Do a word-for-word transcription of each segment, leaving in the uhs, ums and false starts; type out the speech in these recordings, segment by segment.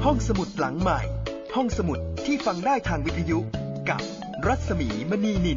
ห้องสมุดหลังใหม่ห้องสมุดที่ฟังได้ทางวิทยุกับรัศมีมณีนิน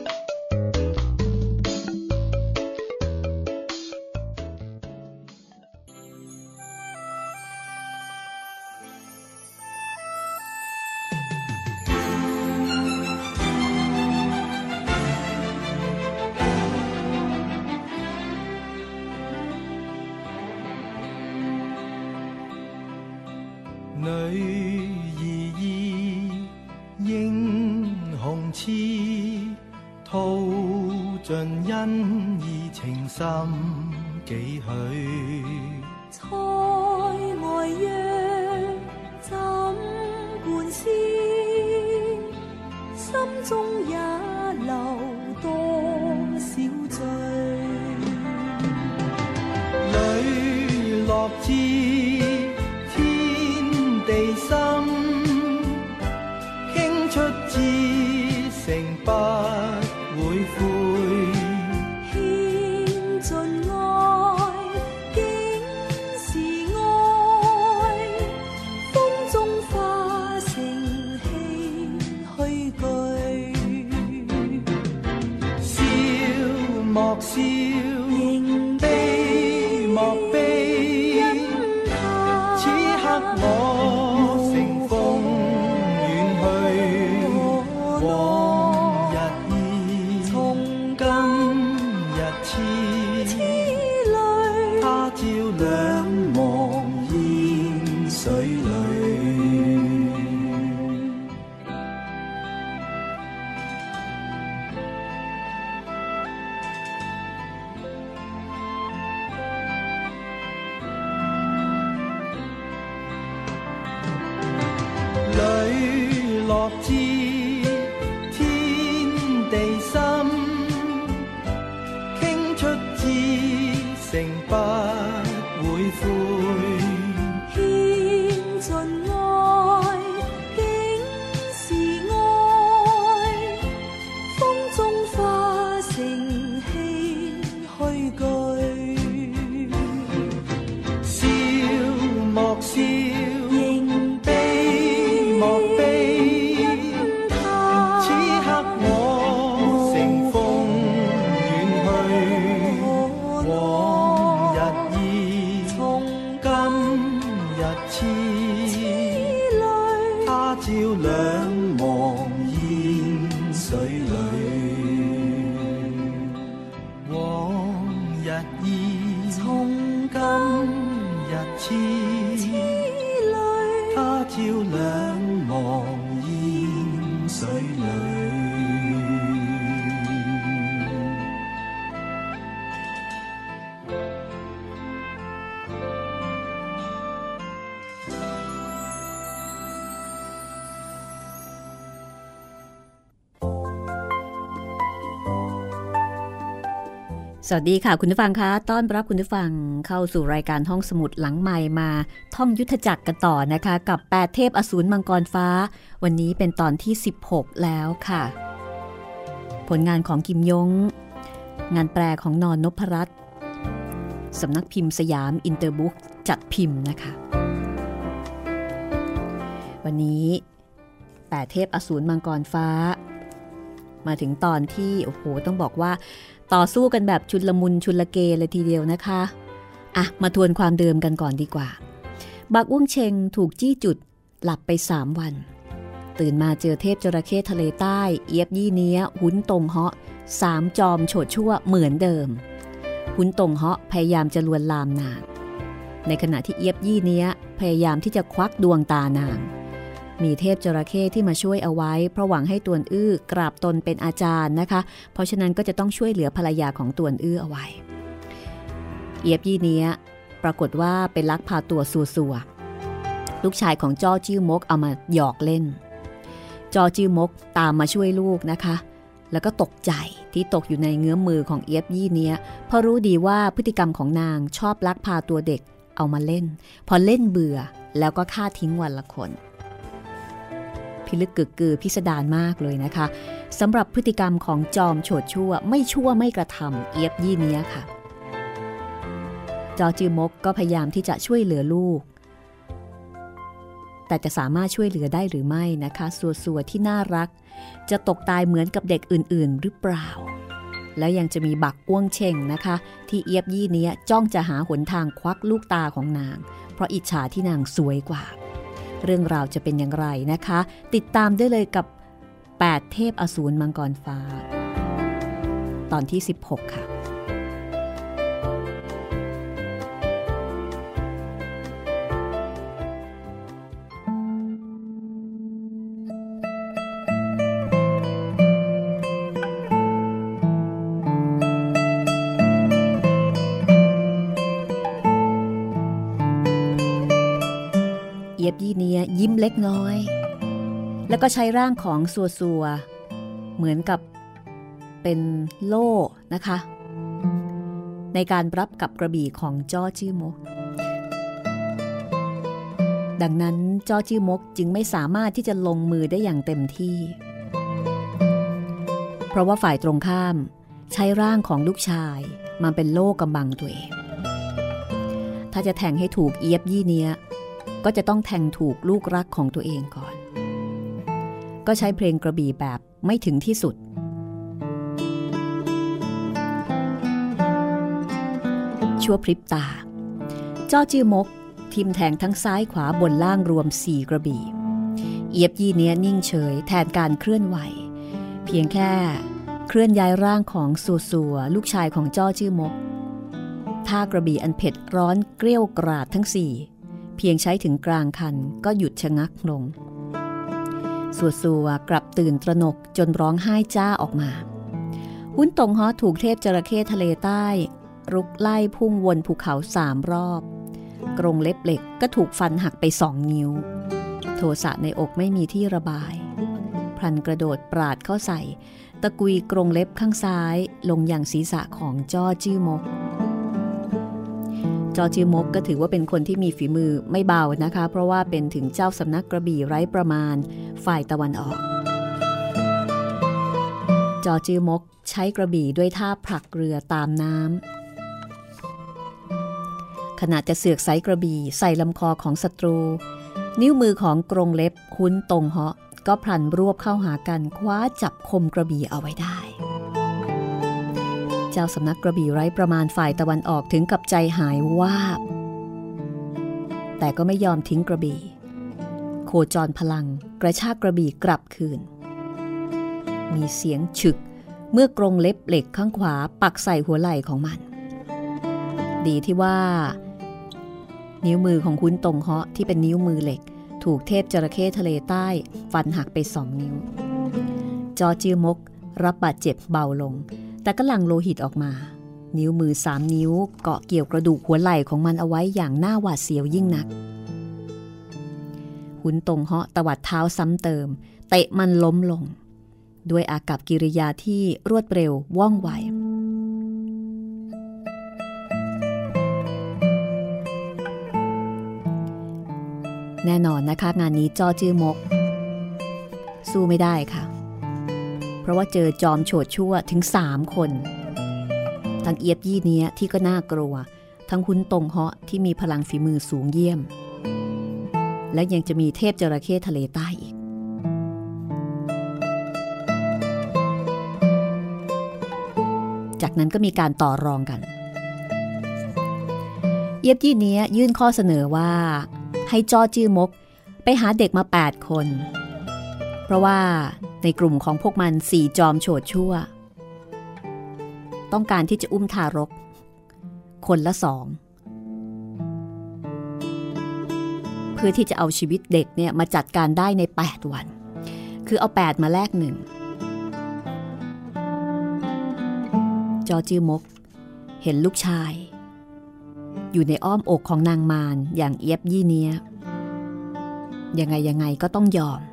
女兒意英雄痴，吐盡恩義情深幾許。 塞外約怎灌輸，心中也留多少醉。 磊落知地心傾出至誠不會悔， 獻盡愛竟是愛，風中化成氣虛句。 笑莫笑，悲莫悲，此刻我知天地心傾出至誠不會悔， 獻盡愛竟是愛，風中化成氣虛句。 笑莫笑， สวัสดีค่ะคุณผู้ฟังคะต้อนรับคุณผู้ฟังเข้าสู่รายการห้องสมุดหลังไมค์มาท่องยุทธจักรกันต่อนะคะกับแปดเทพอสูรมังกรฟ้าวันนี้เป็นตอนที่สิบหกแล้วค่ะผลงานของกิมยงงานแปลของนนพรัตน์สำนักพิมพ์สยามอินเตอร์บุ๊กจัดพิมพ์นะคะวันนี้แปดเทพอสูรมังกรฟ้ามาถึงตอนที่โอ้โหต้องบอกว่าต่อสู้กันแบบชุลมุนชุลเกเลยทีเดียวนะคะอ่ะมาทวนความเดิมกันก่อนดีกว่าบักอ้วงเชงถูกจี้จุดหลับไปสามวันตื่นมาเจอเทพจระเข้ทะเลใต้เอียบยี่เนี้ยหุนตงเหาะสามจอมโฉดชั่วเหมือนเดิมหุนตงเหาะพยายามจะลวนลามนางในขณะที่เอียบยี่เนี้ยพยายามที่จะควักดวงตานางมีเทพจระเข้ที่มาช่วยเอาไว้เพราะหวังให้ตวนอื้อกราบตนเป็นอาจารย์นะคะเพราะฉะนั้นก็จะต้องช่วยเหลือภรรยาของตวนอื้อเอาไว้เอียบยี่เนี้ยปรากฏว่าเป็นลักพาตัวสัวๆลูกชายของจ้อจิ้วมกเอามาหยอกเล่นจ้อจิ้วมกตามมาช่วยลูกนะคะแล้วก็ตกใจที่ตกอยู่ในเงื้อมมือของเอียบยี่เนี้ยเพราะรู้ดีว่าพฤติกรรมของนางชอบลักพาตัวเด็กเอามาเล่นพอเล่นเบื่อแล้วก็ฆ่าทิ้งวันละคนพิลึกกึกกือพิสดารมากเลยนะคะสำหรับพฤติกรรมของจอมโฉดชั่วไม่ชั่วไม่กระทำเอียบยี่เนี้ยค่ะจอจือมกก็พยายามที่จะช่วยเหลือลูกแต่จะสามารถช่วยเหลือได้หรือไม่นะคะสัวๆที่น่ารักจะตกตายเหมือนกับเด็กอื่นๆหรือเปล่าแล้วยังจะมีบักอ้วงเช่งนะคะที่เอียบยี่นี้จ้องจะหาหนทางควักลูกตาของนางเพราะอิจฉาที่นางสวยกว่าเรื่องราวจะเป็นอย่างไรนะคะติดตามได้เลยกับแปดเทพอสูรมังกรฟ้าตอนที่สิบหกค่ะเอียบยี่เนียยิ้มเล็กน้อยแล้วก็ใช้ร่างของซัวซัวเหมือนกับเป็นโล่นะคะในการรับกับกระบี่ของจ้อจื้อมกดังนั้นจ้อจื้อมกจึงไม่สามารถที่จะลงมือได้อย่างเต็มที่เพราะว่าฝ่ายตรงข้ามใช้ร่างของลูกชายมาเป็นโล่กำบังตัวเองถ้าจะแทงให้ถูกเอียบยี่เนียก็จะต้องแทงถูกลูกรักของตัวเองก่อนก็ใช้เพลงกระบี่แบบไม่ถึงที่สุดชั่วพริบตาจ้อจื้อมกทิมแทงทั้งซ้ายขวาบนล่างรวมสี่กระบี่เอียบยี่เนี้ยนิ่งเฉยแทนการเคลื่อนไหวเพียงแค่เคลื่อนย้ายร่างของสัวๆลูกชายของจ้อจื้อมกท่ากระบี่อันเผ็ดร้อนเกรี้ยวกราดทั้งสี่เพียงใช้ถึงกลางคันก็หยุดชะงักลงสัวๆกลับตื่นตระหนกจนร้องไห้จ้าออกมาหุ้นตงฮ้อถูกเทพจระเข้ทะเลใต้รุกไล่พุ่งวนภูเขาสามรอบกรงเล็บเหล็กก็ถูกฟันหักไปสองนิ้วโทสะในอกไม่มีที่ระบายพลันกระโดดปราดเข้าใส่ตะกุยกรงเล็บข้างซ้ายลงอย่างศีรษะของจ้อจื้อมกจ้อจื้อมกก็ถือว่าเป็นคนที่มีฝีมือไม่เบานะคะเพราะว่าเป็นถึงเจ้าสำนักกระบี่ไร้ประมาณฝ่ายตะวันออกจ้อจื้อมกใช้กระบี่ด้วยท่าผลักเรือตามน้ำขณะจะเสือกไสกระบี่ใส่ลำคอของศัตรูนิ้วมือของกรงเล็บคุ้นตงเหาะก็พลันรวบเข้าหากันคว้าจับคมกระบี่เอาไว้ได้เจ้าสำนักกระบี่ไร้ประมาณฝ่ายตะวันออกถึงกับใจหายวาบแต่ก็ไม่ยอมทิ้งกระบี่โคจรพลังกระชากกระบี่กลับคืนมีเสียงฉึกเมื่อกรงเล็บเหล็กข้างขวาปักใส่หัวไหล่ของมันดีที่ว่านิ้วมือของคุ้นตงเหาะที่เป็นนิ้วมือเหล็กถูกเทพจระเข้ทะเลใต้ฟันหักไปสองนิ้วจ้อจื้อมกรับบาดเจ็บเบาลงแต่ก็หลั่งโลหิตออกมานิ้วมือสามนิ้วเกาะเกี่ยวกระดูกหัวไหล่ของมันเอาไว้อย่างน่าหวาดเสียวยิ่งนักคุ้นตงเหาะตวัดเท้าซ้ำเติมเตะมันล้มลงด้วยอากัปกิริยาที่รวดเร็วว่องไวแน่นอนนะคะงานนี้จ้อจื้อมกสู้ไม่ได้ค่ะเพราะว่าเจอจอมโฉดชั่วถึงสามคนทั้งเอียบยี่เนี้ยที่ก็น่ากลัวทั้งหุ้นตงเหาะที่มีพลังฝีมือสูงเยี่ยมและยังจะมีเทพจระเข้ทะเลใต้อีกจากนั้นก็มีการต่อรองกันเอียบยี่เนี้ยยื่นข้อเสนอว่าให้จ้อจื้อมกไปหาเด็กมาแปดคนเพราะว่าในกลุ่มของพวกมันสี่จอมโฉดชั่วต้องการที่จะอุ้มทารกคนละสองเพื่อที่จะเอาชีวิตเด็กเนี่ยมาจัดการได้ในแปดวันคือเอาแปดมาแลกหนึ่งจ้อจื้อมกเห็นลูกชายอยู่ในอ้อมอกของนางมารอย่างเอียบยี่เนี้ยยังไงยังไงก็ต้องยอม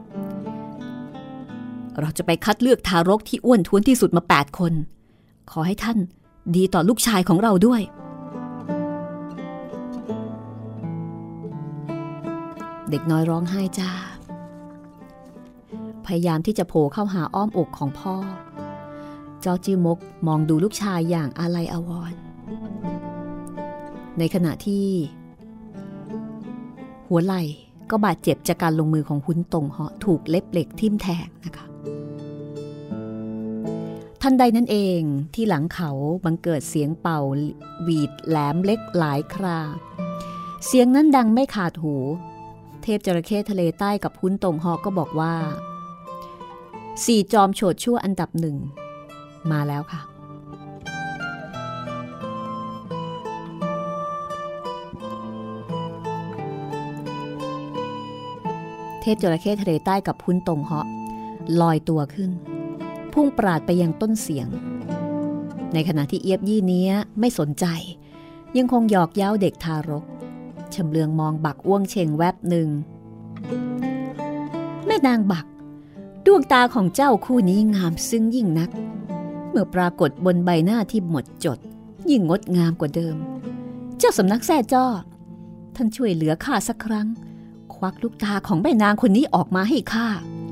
เราจะไปคัดเลือกทารกที่อ้วนท้วนที่สุดมาแปดคนขอให้ท่านดีต่อลูกชายของเราด้วยเด็กน้อยร้องไห้จ้าพยายามที่จะโผล่เข้าหาอ้อมอกของพ่อจ้อจื้อมกมองดูลูกชายอย่างอาลัยอาวรณ์ในขณะที่หัวไหล่ก็บาดเจ็บจากการลงมือของหุนตงเหาะถูกเล็บเหล็กทิ่มแทงนะคะทันใดนั้นเองที่หลังเขาบังเกิดเสียงเป่าหวีดแหลมเล็กหลายคราเสียงนั้นดังไม่ขาดหูเทพจระเข้ทะเลใต้กับหุนตงเหาะก็บอกว่าสี่จอมโฉดชั่วอันดับหนึ่งมาแล้วค่ะเทพจระเข้ทะเลใต้กับหุนตงเหาะลอยตัวขึ้นพุ่งปราดไปยังต้นเสียงในขณะที่เอียบยี่เนี้ยไม่สนใจยังคงหยอกเย้าเด็กทารกชำเลืองมองบักอ้วงเชงแวบหนึ่งแม่นางบักดวงตาของเจ้าคู่นี้งามซึ้งยิ่งนักเมื่อปรากฏบนใบหน้าที่หมดจดยิ่งงดงามกว่าเดิมเจ้าสำนักแซ่จ้อท่านช่วยเหลือข้าสักครั้งควักลูกตาของแม่นางคนนี้ออกมาให้ข้า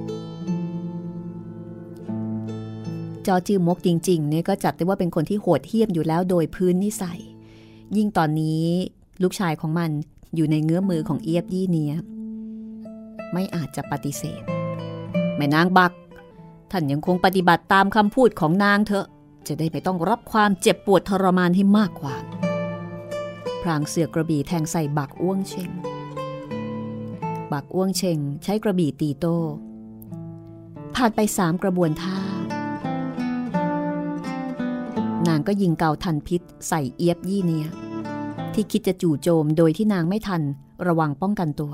จอจือมกจริงๆเนี่ยก็จัดได้ว่าเป็นคนที่โหดเหี้ยมอยู่แล้วโดยพื้นนิสัยยิ่งตอนนี้ลูกชายของมันอยู่ในเงื้อมือของเอียบยี่เนี้ยไม่อาจจะปฏิเสธแม่นางบักท่านยังคงปฏิบัติตามคำพูดของนางเถอะจะได้ไม่ต้องรับความเจ็บปวดทรมานให้มากกว่าพรางเสือกระบี่แทงใส่บักอ้วงเชงบักอ้วงเชงใช้กระบี่ตีโต้ผ่านไปสามกระบวนท่านางก็ยิงเกาทันพิษใส่เอียบยี่เนียที่คิดจะจู่โจมโดยที่นางไม่ทันระวังป้องกันตัว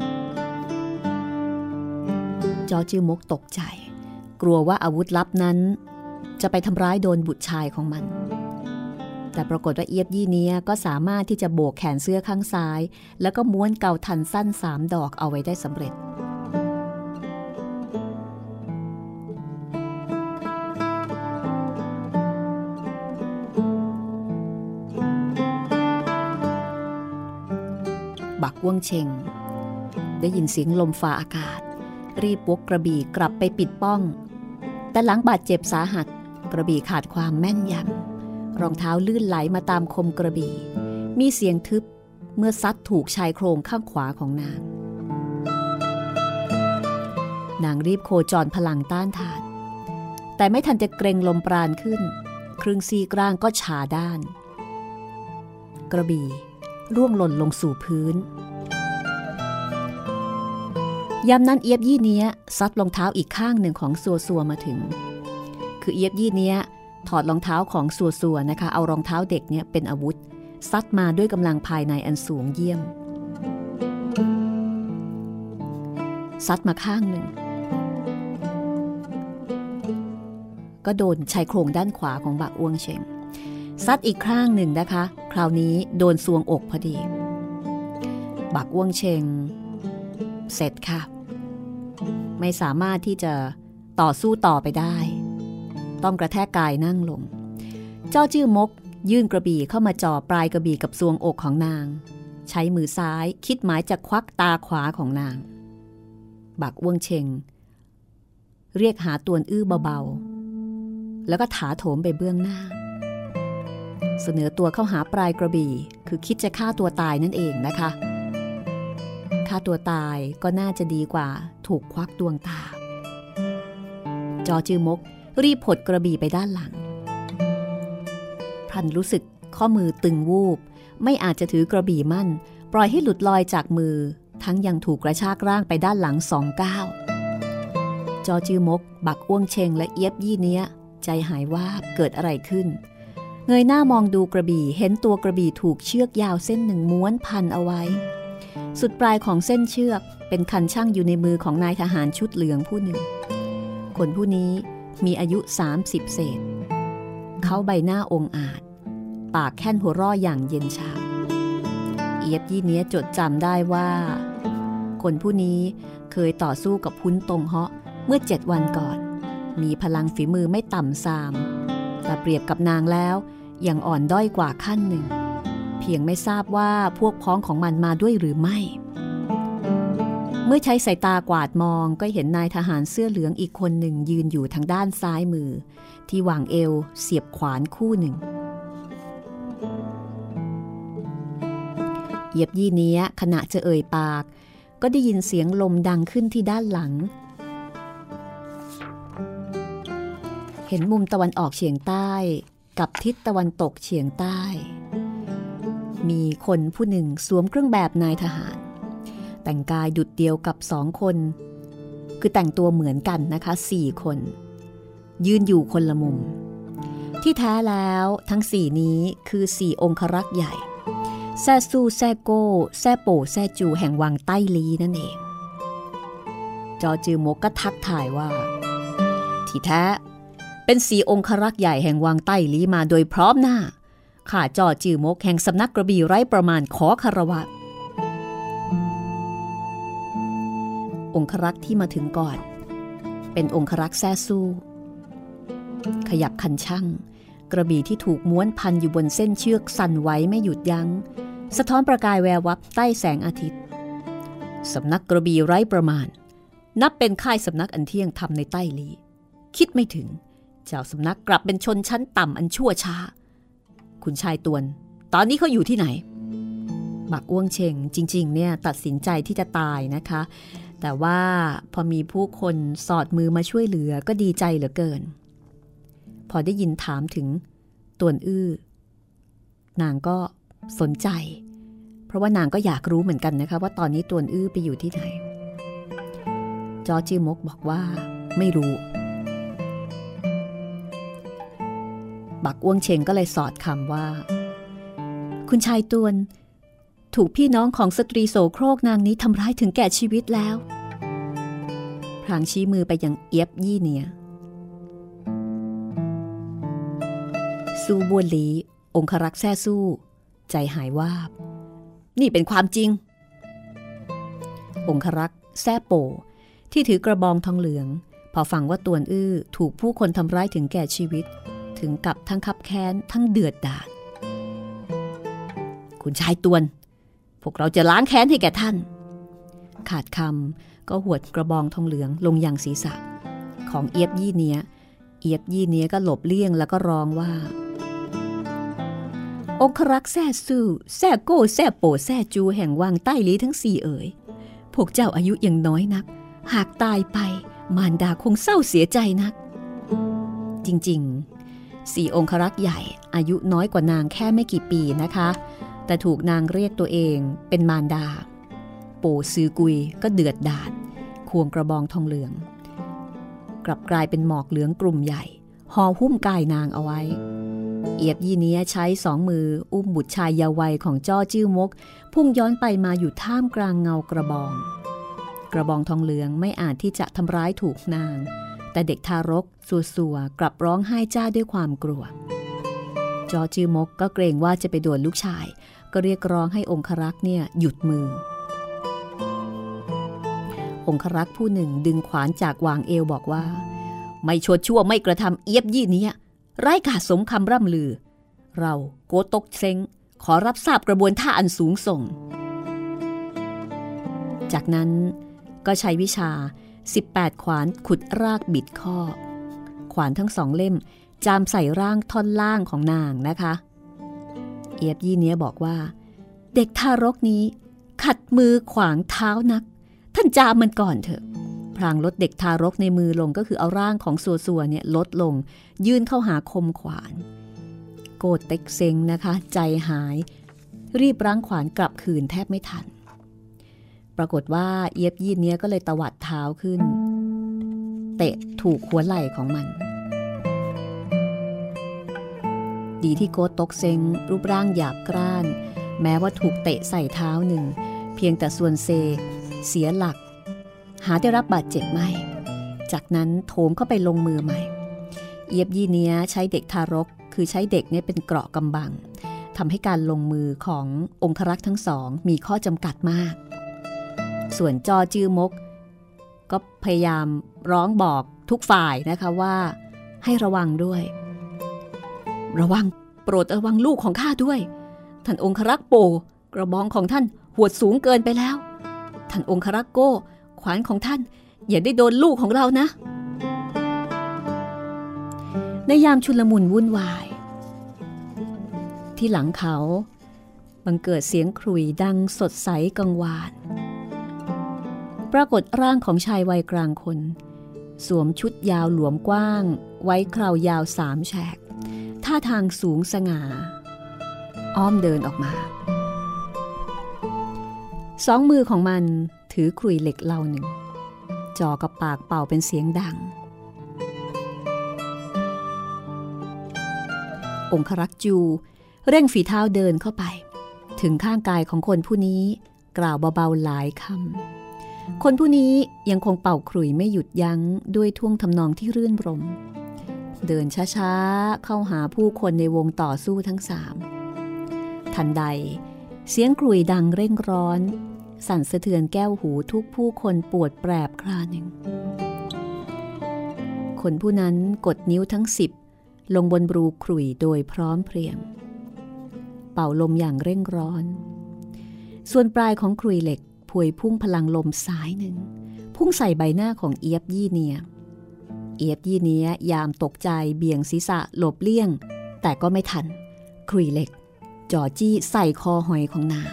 จอจือมกตกใจกลัวว่าอาวุธลับนั้นจะไปทำร้ายโดนบุตรชายของมันแต่ปรากฏว่าเอียบยี่เนียก็สามารถที่จะโบกแขนเสื้อข้างซ้ายแล้วก็ม้วนเกาทันสั้นสามดอกเอาไว้ได้สำเร็จบักอ้วงเชงได้ยินเสียงลมฝ่าอากาศรีบวกกระบี่กลับไปปิดป้องแต่หลังบาดเจ็บสาหัสกระบี่ขาดความแม่นยำรองเท้าลื่นไหลมาตามคมกระบี่มีเสียงทึบเมื่อซัดถูกชายโครงข้างขวาของนางนางรีบโคจรพลังต้านทานแต่ไม่ทันจะเกรงลมปราณขึ้นครึ่งซีกร่างก็ชาด้านกระบี่ร่วงหล่นลงสู่พื้นยามนั้นเอียบยี่เนี้ยซัดรองเท้าอีกข้างหนึ่งของซัวซัวมาถึงคือเอียบยี่เนี้ยถอดรองเท้าของซัวซัวนะคะเอารองเท้าเด็กเนี่ยเป็นอาวุธซัดมาด้วยกำลังภายในอันสูงเยี่ยมซัดมาข้างหนึ่งก็โดนชายโครงด้านขวาของบักอ้วงเชงซัดอีกข้างหนึ่งนะคะคราวนี้โดนซวงอกพอดีบักอ้วงเชงเสร็จค่ะไม่สามารถที่จะต่อสู้ต่อไปได้ต้องกระแทกกายนั่งลงเจ้าจื้อมกยื่นกระบี่เข้ามาจ่อปลายกระบี่กับซวงอกของนางใช้มือซ้ายคิดหมายจะควักตาขวาของนางบักอ้วงเชงเรียกหาตวนอื้อเบาๆแล้วก็ถาโถมไปเบื้องหน้าเสนอตัวเข้าหาปลายกระบี่คือคิดจะฆ่าตัวตายนั่นเองนะคะฆ่าตัวตายก็น่าจะดีกว่าถูกควักดวงตาจอจือมกรีบผดกระบี่ไปด้านหลังพลันรู้สึกข้อมือตึงวูบไม่อาจจะถือกระบี่มั่นปล่อยให้หลุดลอยจากมือทั้งยังถูกกระชากร่างไปด้านหลังสองก้าวจอจือมกบักอ้วงเชงและเอียบยี่เนี้ยใจหายวาบเกิดอะไรขึ้นเงยหน้ามองดูกระบี่เห็นตัวกระบี่ถูกเชือกยาวเส้นหนึ่งม้วนพันเอาไว้สุดปลายของเส้นเชือกเป็นคันช่างอยู่ในมือของนายทหารชุดเหลืองผู้หนึ่งคนผู้นี้มีอายุสามสิบเศษเขาใบหน้าองอาจปากแค่นหัวร่ออย่างเย็นชาเอียบยี่เนี้ยจดจำได้ว่าคนผู้นี้เคยต่อสู้กับหุนตงเหาะเมื่อเจ็ดวันก่อนมีพลังฝีมือไม่ต่ำซามแต่เปรียบกับนางแล้วยังอ่อนด้อยกว่าขั้นหนึ่งเพียงไม่ทราบว่าพวกพ้องของมันมาด้วยหรือไม่เมื่อใช้สายตากวาดมองก็เห็นนายทหารเสื้อเหลืองอีกคนหนึ่งยืนอยู่ทางด้านซ้ายมือที่วางเอวเสียบขวานคู่หนึ่งเอียบยี่เนี้ยขณะจะเอ่ยปากก็ได้ยินเสียงลมดังขึ้นที่ด้านหลังเห็นมุมตะวันออกเฉียงใต้กับทิศตะวันตกเฉียงใต้มีคนผู้หนึ่งสวมเครื่องแบบนายทหารแต่งกายดุจเดียวกับสองคนคือแต่งตัวเหมือนกันนะคะสี่คนยืนอยู่คนละมุมที่แท้แล้วทั้งสี่นี้คือสี่องครักษ์ใหญ่แซ่ซู่แซ่โก้แซ่โป่แซ่จูแห่งวังใต้ลีนั่นเองจอจือมกก็ทักทายว่าที่แท้เป็นสี่องครักษ์ใหญ่แห่งวังใต้ลีมาโดยพร้อมหน้าข้าจอจือมกแห่งสำนักกระบี่ไร้ประมาณขอคารวะองครักษ์ที่มาถึงก่อนเป็นองครักษ์แซ่ซู่ขยับคันชั่งกระบี่ที่ถูกม้วนพันอยู่บนเส้นเชือกสั่นไหวไม่หยุดยัง้งสะท้อนประกายแวววับใต้แสงอาทิตย์สำนักกระบี่ไร้ประมาณนับเป็นค่ายสำนักอันเที่ยงธรรมในใต้ลีคิดไม่ถึงเจ้าสำนักกลับเป็นชนชั้นต่ำอันชั่วช้าคุณชายตวนตอนนี้เขาอยู่ที่ไหนบักอ้วงเชงจริงๆเนี่ยตัดสินใจที่จะตายนะคะแต่ว่าพอมีผู้คนสอดมือมาช่วยเหลือก็ดีใจเหลือเกินพอได้ยินถามถึงตวนอื้อนางก็สนใจเพราะว่านางก็อยากรู้เหมือนกันนะคะว่าตอนนี้ตวนอื้อไปอยู่ที่ไหนจอจือมกบอกว่าไม่รู้บักอ้วงเชงก็เลยสอดคำว่าคุณชายตวนถูกพี่น้องของสตรีโสโครกนางนี้ทำร้ายถึงแก่ชีวิตแล้วพลางชี้มือไปยังเอียบยี่เนียซูบัวหลีองครักษ์แซ่สู้ใจหายวาบนี่เป็นความจริงองครักษ์แซ่โป่ที่ถือกระบองทองเหลืองพอฟังว่าตวนอื้อถูกผู้คนทำร้ายถึงแก่ชีวิตถึงกับทั้งคับแค้นทั้งเดือดดาลคุณชายตวนพวกเราจะล้างแค้นให้แก่ท่านขาดคำก็หวดกระบองทองเหลืองลงยังศีรษะของเอียบยี่เนียเอียบยี่เนียก็หลบเลี่ยงแล้วก็ร้องว่าองครักษ์แซ่สู้แซ่โก้แซ่โป่แซ่จูแห่งวังใต้ลีทั้งสี่เอ๋ยพวกเจ้าอายุยังน้อยนักหากตายไปมารดาคงเศร้าเสียใจนักจริงๆสี่องครักษ์ใหญ่อายุน้อยกว่านางแค่ไม่กี่ปีนะคะแต่ถูกนางเรียกตัวเองเป็นมารดาโป่ซือกุยก็เดือดดาลควงกระบองทองเหลืองกลับกลายเป็นหมอกเหลืองกลุ่มใหญ่ห่อหุ้มกายนางเอาไว้เอียบยี่เนี้ยใช้สองมืออุ้มบุตรชายเยาว์วัยของจ้อจิ้วมกพุ่งย้อนไปมาอยู่ท่ามกลางเงากระบองกระบองทองเหลืองไม่อาจที่จะทำร้ายถูกนางแต่เด็กทารกสัวๆกลับร้องไห้จ้าด้วยความกลัวจ้อจิ้วมกก็เกรงว่าจะไปโดนลูกชายก็เรียกร้องให้องครักษ์เนี่ยหยุดมือองครักษ์ผู้หนึ่งดึงขวานจากวางเอวบอกว่าไม่ชั่วชั่วไม่กระทำเอียบยี่นี้ไร้กาสมคำร่ำลือเราโกตกเซ็งขอรับทราบกระบวนท่าอันสูงส่งจากนั้นก็ใช้วิชาสิบแปดขวานขุดรากบิดข้อขวานทั้งสองเล่มจามใส่ร่างท่อนล่างของนางนะคะเอียบยี่เนี้ยบอกว่าเด็กทารกนี้ขัดมือขวางเท้านักท่านจามมันก่อนเถอะพลางลดเด็กทารกในมือลงก็คือเอาร่างของสัวๆเนี่ยลดลงยื่นเข้าหาคมขวานโกดเต็กเซ็งนะคะใจหายรีบรั้งขวานกลับคืนแทบไม่ทันปรากฏว่าเอียบยี่เนี้ยก็เลยตวัดเท้าขึ้นเตะถูกหัวไหล่ของมันดีที่โกดตกเซ็งรูปร่างหยาบกร้านแม้ว่าถูกเตะใส่เท้าหนึ่งเพียงแต่ส่วนเซเสียหลักหาได้รับบาดเจ็บไม่จากนั้นโถมเข้าไปลงมือใหม่เอียบยี่เนี้ยใช้เด็กทารกคือใช้เด็กเนี่ยเป็นเกราะกำบังทำให้การลงมือขององครักษ์ทั้งสองมีข้อจำกัดมากส่วนจอจื้อมกก็พยายามร้องบอกทุกฝ่ายนะคะว่าให้ระวังด้วยระวังโปรดระวังลูกของข้าด้วยท่านองครักษ์โปกระบองของท่านหวดสูงเกินไปแล้วท่านองครักษ์โก้ขวานของท่านอย่าได้โดนลูกของเรานะในยามชุลมุนวุ่นวายที่หลังเขาบังเกิดเสียงขลุ่ยดังสดใสกังวานปรากฏร่างของชายวัยกลางคนสวมชุดยาวหลวมกว้างไว้คราวยาวสามแฉกท่าทางสูงสง่าอ้อมเดินออกมาสองมือของมันถือขลุ่ยเหล็กเหล่าหนึ่งจ่อกับปากเป่าเป็นเสียงดังองครักษ์จูเร่งฝีเท้าเดินเข้าไปถึงข้างกายของคนผู้นี้กล่าวเบาๆหลายคำคนผู้นี้ยังคงเป่าขลุ่ยไม่หยุดยั้งด้วยท่วงทำนองที่รื่นรมเดินช้าๆเข้าหาผู้คนในวงต่อสู้ทั้งสามทันใดเสียงขลุ่ยดังเร่งร้อนสั่นสะเทือนแก้วหูทุกผู้คนปวดแปรบคราหนึ่งคนผู้นั้นกดนิ้วทั้งสิบลงบนบรูขลุ่ยโดยพร้อมเพรียงเป่าลมอย่างเร่งร้อนส่วนปลายของขลุ่ยเหล็กพวยพุ่งพลังลมสายหนึ่งพุ่งใส่ใบหน้าของเอียบยี่เนียเอียบยี่เนียยามตกใจเบี่ยงศีรษะหลบเลี่ยงแต่ก็ไม่ทันขลุ่ยเหล็กจ่อจี้ใส่คอหอยของนาง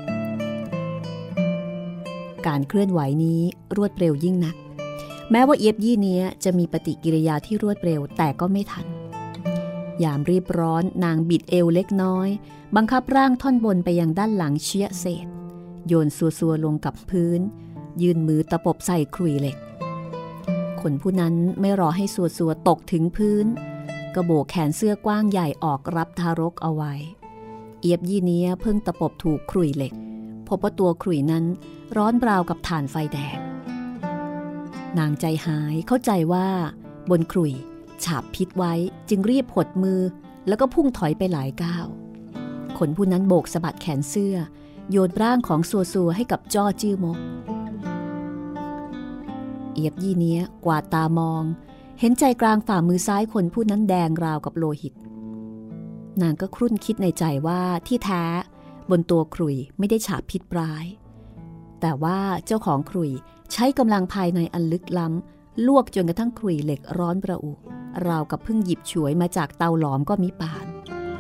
การเคลื่อนไหวนี้รวดเร็วยิ่งนักแม้ว่าเอียบยี่เนียจะมีปฏิกิริยาที่รวดเร็วแต่ก็ไม่ทันยามรีบร้อนนางบิดเอวเล็กน้อยบังคับร่างท่อนบนไปยังด้านหลังเชี่ยเศษโยนซัวๆลงกับพื้นยืนมือตะปบใส่ขลุ่ยเหล็กคนผู้นั้นไม่รอให้ซัวๆตกถึงพื้นกระโบกแขนเสื้อกว้างใหญ่ออกรับทารกเอาไว้เอียบยี่เนียเพิ่งตะปบถูกขลุ่ยเหล็กพบว่าตัวขลุ่ยนั้นร้อนราวกับถ่านไฟแดงนางใจหายเข้าใจว่าบนขลุ่ยฉาบพิษไว้จึงรีบหดมือแล้วก็พุ่งถอยไปหลายก้าวคนผู้นั้นโบกสะบัดแขนเสื้อโยนร่างของซัวซัวให้กับจ้อจื้อมกเอียบยี่เนี้ยกวาดตามองเห็นใจกลางฝ่ามือซ้ายคนผู้นั้นแดงราวกับโลหิตนางก็ครุ่นคิดในใจว่าที่แท้บนตัวขลุ่ยไม่ได้ฉาบพิษร้ายแต่ว่าเจ้าของขลุ่ยใช้กำลังภายในอันลึกล้ำลวกจนกระทั่งขลุ่ยเหล็กร้อนประอุราวกับเพิ่งหยิบฉวยมาจากเตาหลอมก็มิปาน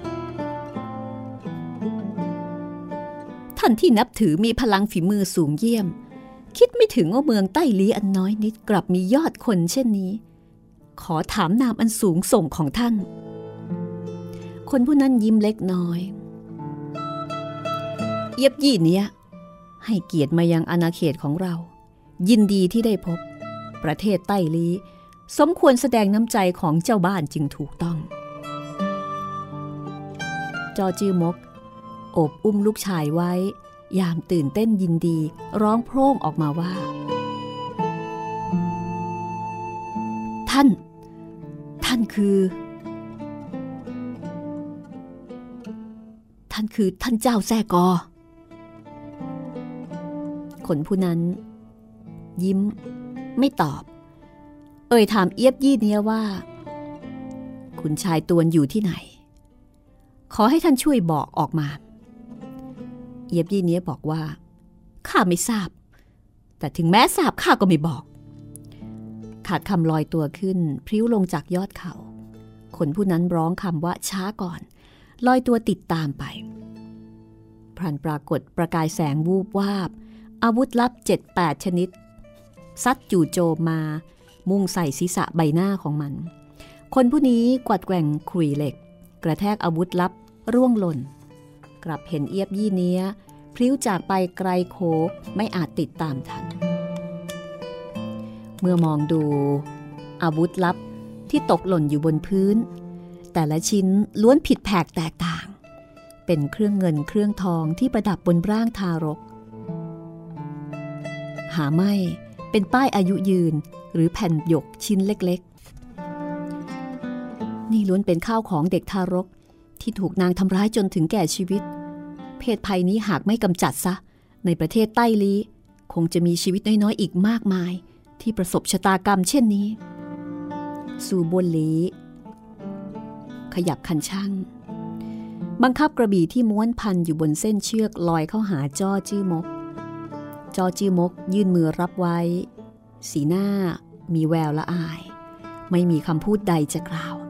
ท่านที่นับถือมีพลังฝีมือสูงเยี่ยมคิดไม่ถึงว่าเมืองใต้ลี้อันน้อยนิดกลับมียอดคนเช่นนี้ขอถามนามอันสูงส่งของท่านคนผู้นั้นยิ้มเล็กน้อยเอียบยี่เนี้ยให้เกียรติมายังอาณาเขตของเรายินดีที่ได้พบประเทศใต้ลี้สมควรแสดงน้ำใจของเจ้าบ้านจึงถูกต้องจอจื้อมกโอบอุ้มลูกชายไว้ยามตื่นเต้นยินดีร้องโพร่งออกมาว่าท่านท่านคือท่านคือท่านเจ้าแซ่กอคนผู้นั้นยิ้มไม่ตอบเอ่ยถามเอียบยี่เนี้ยว่าคุณชายตวนอยู่ที่ไหนขอให้ท่านช่วยบอกออกมาเอียบยี่เนี้ยบอกว่าข้าไม่ทราบแต่ถึงแม้ทราบข้าก็ไม่บอกขาดคำลอยตัวขึ้นพริ้วลงจากยอดเขาคนผู้นั้นร้องคำว่าช้าก่อนลอยตัวติดตามไปพลันปรากฏประกายแสงวูบวาบอาวุธลับ เจ็ดแปด ชนิดซัดจู่โจมมามุ่งใส่ศีรษะใบหน้าของมันคนผู้นี้กวัดแกว่งขลุ่ยเหล็กกระแทกอาวุธลับร่วงหล่นกลับเห็นเอียบยี่เนี้ยพลิ้วจากไปไกลโคไม่อาจติดตามทันเมื่อมองดูอาวุธลับที่ตกหล่นอยู่บนพื้นแต่ละชิ้นล้วนผิดแผกแตกต่างเป็นเครื่องเงินเครื่องทองที่ประดับบนร่างทารกหาไม่เป็นป้ายอายุยืนหรือแผ่นหยกชิ้นเล็กๆนี่ล้วนเป็นข้าวของเด็กทารกที่ถูกนางทำร้ายจนถึงแก่ชีวิตเพศภัยนี้หากไม่กำจัดซะในประเทศใต้ลี้คงจะมีชีวิตน้อยๆอีกมากมายที่ประสบชะตากรรมเช่นนี้ซูบนลีขยับคันช่างบังคับกระบี่ที่ม้วนพันอยู่บนเส้นเชือกลอยเข้าหาจ้อจื้อมกจ้อจื้อมกยื่นมือรับไว้สีหน้ามีแววละอายไม่มีคำพูดใดจะกล่าว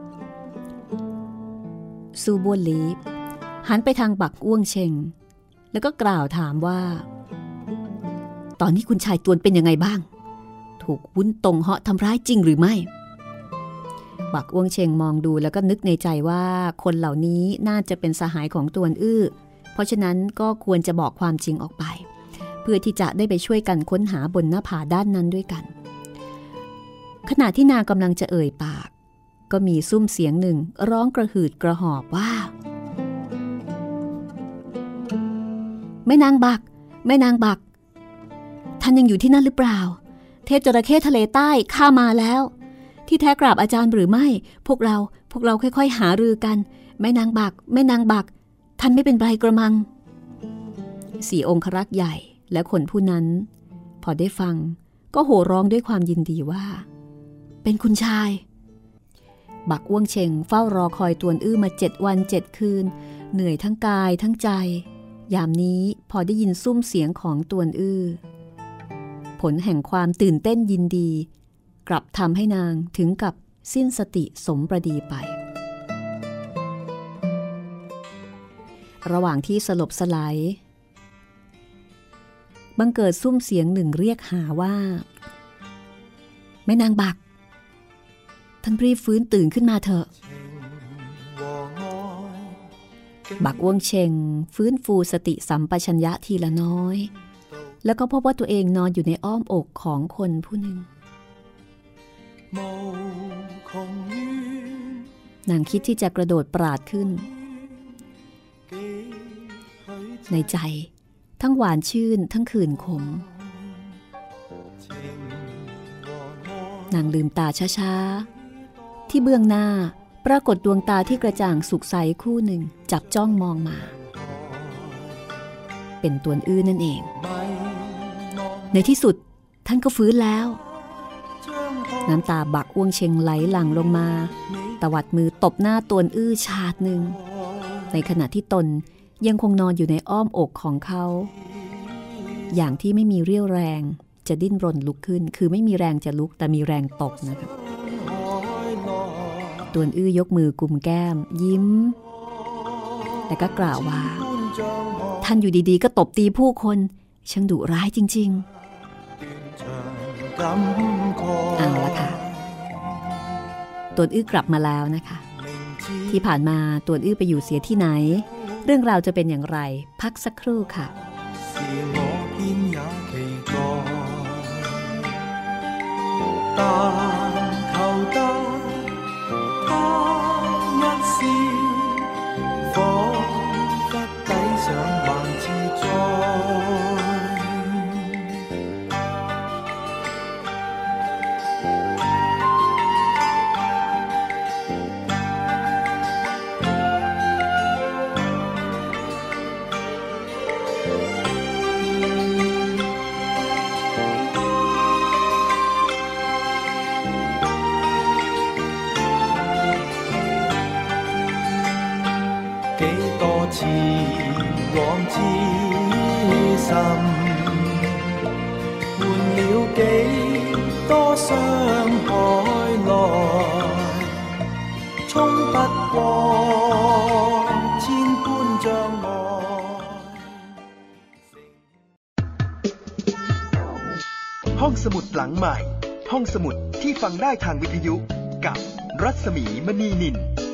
ซูบวนลีหันไปทางบักอ้วงเชงแล้วก็กล่าวถามว่าตอนนี้คุณชายตวนเป็นยังไงบ้างถูกวุ้นตงเหาะทำร้ายจริงหรือไม่บักอ้วงเชงมองดูแล้วก็นึกในใจว่าคนเหล่านี้น่าจะเป็นสหายของตวนอื้อเพราะฉะนั้นก็ควรจะบอกความจริงออกไปเพื่อที่จะได้ไปช่วยกันค้นหาบนหน้าผาด้านนั้นด้วยกันขณะที่นางกำลังจะเอ่ยปากก็มีซุ้มเสียงหนึ่งร้องกระหืดกระหอบว่าแม่นางบักแม่นางบักท่านยังอยู่ที่นั่นหรือเปล่าเทพจระเข้ทะเลใต้ข้ามาแล้วที่แท้กราบอาจารย์หรือไม่พวกเราพวกเราค่อยๆหารือกันแม่นางบักแม่นางบักท่านไม่เป็นไรกระมังสี่องครักษ์ใหญ่และคนผู้นั้นพอได้ฟังก็โห่ร้องด้วยความยินดีว่าเป็นคุณชายบักอ้วงเชงเฝ้ารอคอยตวนอื้อมาเจ็ดวันเจ็ดคืนเหนื่อยทั้งกายทั้งใจยามนี้พอได้ยินซุ้มเสียงของตวนอื้อผลแห่งความตื่นเต้นยินดีกลับทำให้นางถึงกับสิ้นสติสมประดีไประหว่างที่สลบสลายบังเกิดซุ้มเสียงหนึ่งเรียกหาว่าแม่นางบักท่านรีบฟื้นตื่นขึ้นมาเถอะบักอ้วงเชงฟื้นฟูสติสัมปชัญญะทีละน้อยแล้วก็พบว่าตัวเองนอนอยู่ในอ้อมอกของคนผู้หนึ่งนางคิดที่จะกระโดดปราดขึ้นในใจทั้งหวานชื่นทั้งขื่นขมนางลืมตาช้าๆที่เบื้องหน้าปรากฏดวงตาที่กระจ่างสุกใสคู่หนึ่งจับจ้องมองมาเป็นตวนอื้อนั่นเองในที่สุดท่านก็ฟื้นแล้วน้ำตาบักอ้วงเชงไหลหลั่งลงมาตวัดมือตบหน้าตวนอื้อชาดหนึ่งในขณะที่ตนยังคงนอนอยู่ในอ้อมอกของเขาอย่างที่ไม่มีเรี่ยวแรงจะดิ้นรนลุกขึ้นคือไม่มีแรงจะลุกแต่มีแรงตกนะครับตวนอื้อยกมือกุมแก้มยิ้มแต่ก็กล่าวว่าท่านอยู่ดีๆก็ตบตีผู้คนช่างดุร้ายจริงๆเอาละค่ะตวนอื้อกลับมาแล้วนะคะที่ผ่านมาตวนอื้อไปอยู่เสียที่ไหนเรื่องราวจะเป็นอย่างไรพักสักครู่ค่ะห้องสมุดหลังใหม่ห้องสมุดที่ฟังได้ทางวิทยุกับรัศมีมณีนิน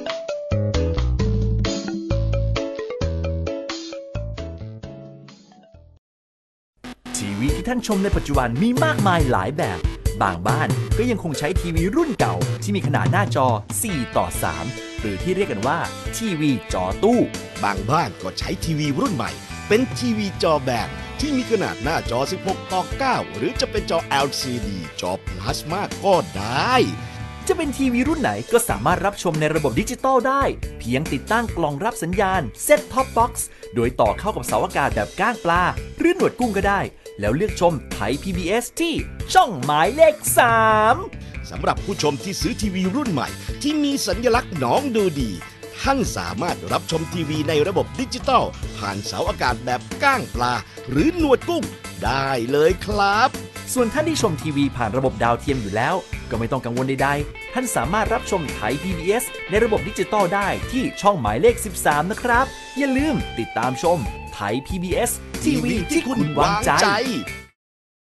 ทีวีที่ท่านชมในปัจจุบันมีมากมายหลายแบบบางบ้านก็ยังคงใช้ทีวีรุ่นเก่าที่มีขนาดหน้าจอสี่ต่อสามหรือที่เรียกกันว่าทีวีจอตู้บางบ้านก็ใช้ทีวีรุ่นใหม่เป็นทีวีจอแบนที่มีขนาดหน้าจอสิบหกต่อเก้าหรือจะเป็นจอ แอล ซี ดี จอพลาสมาก็ได้จะเป็นทีวีรุ่นไหนก็สามารถรับชมในระบบดิจิตอลได้เพียงติดตั้งกล่องรับสัญญาณ Set Top Box โดยต่อเข้ากับเสาอากาศแบบก้างปลาหรือหนวดกุ้งก็ได้แล้วเลือกชมไทย พี บี เอส ที่ช่องหมายเลขสามสำหรับผู้ชมที่ซื้อทีวีรุ่นใหม่ที่มีสัญลักษณ์น้องดูดีท่านสามารถรับชมทีวีในระบบดิจิตอลผ่านเสาอากาศแบบก้างปลาหรือหนวดกุ้งได้เลยครับส่วนท่านที่ชมทีวีผ่านระบบดาวเทียมอยู่แล้วก็ไม่ต้องกังวลใดๆท่านสามารถรับชมไทย พี บี เอส ในระบบดิจิตอลได้ที่ช่องหมายเลขสิบสามนะครับอย่าลืมติดตามชมไทย พี บี เอส ทีวีที่คุณวางใจ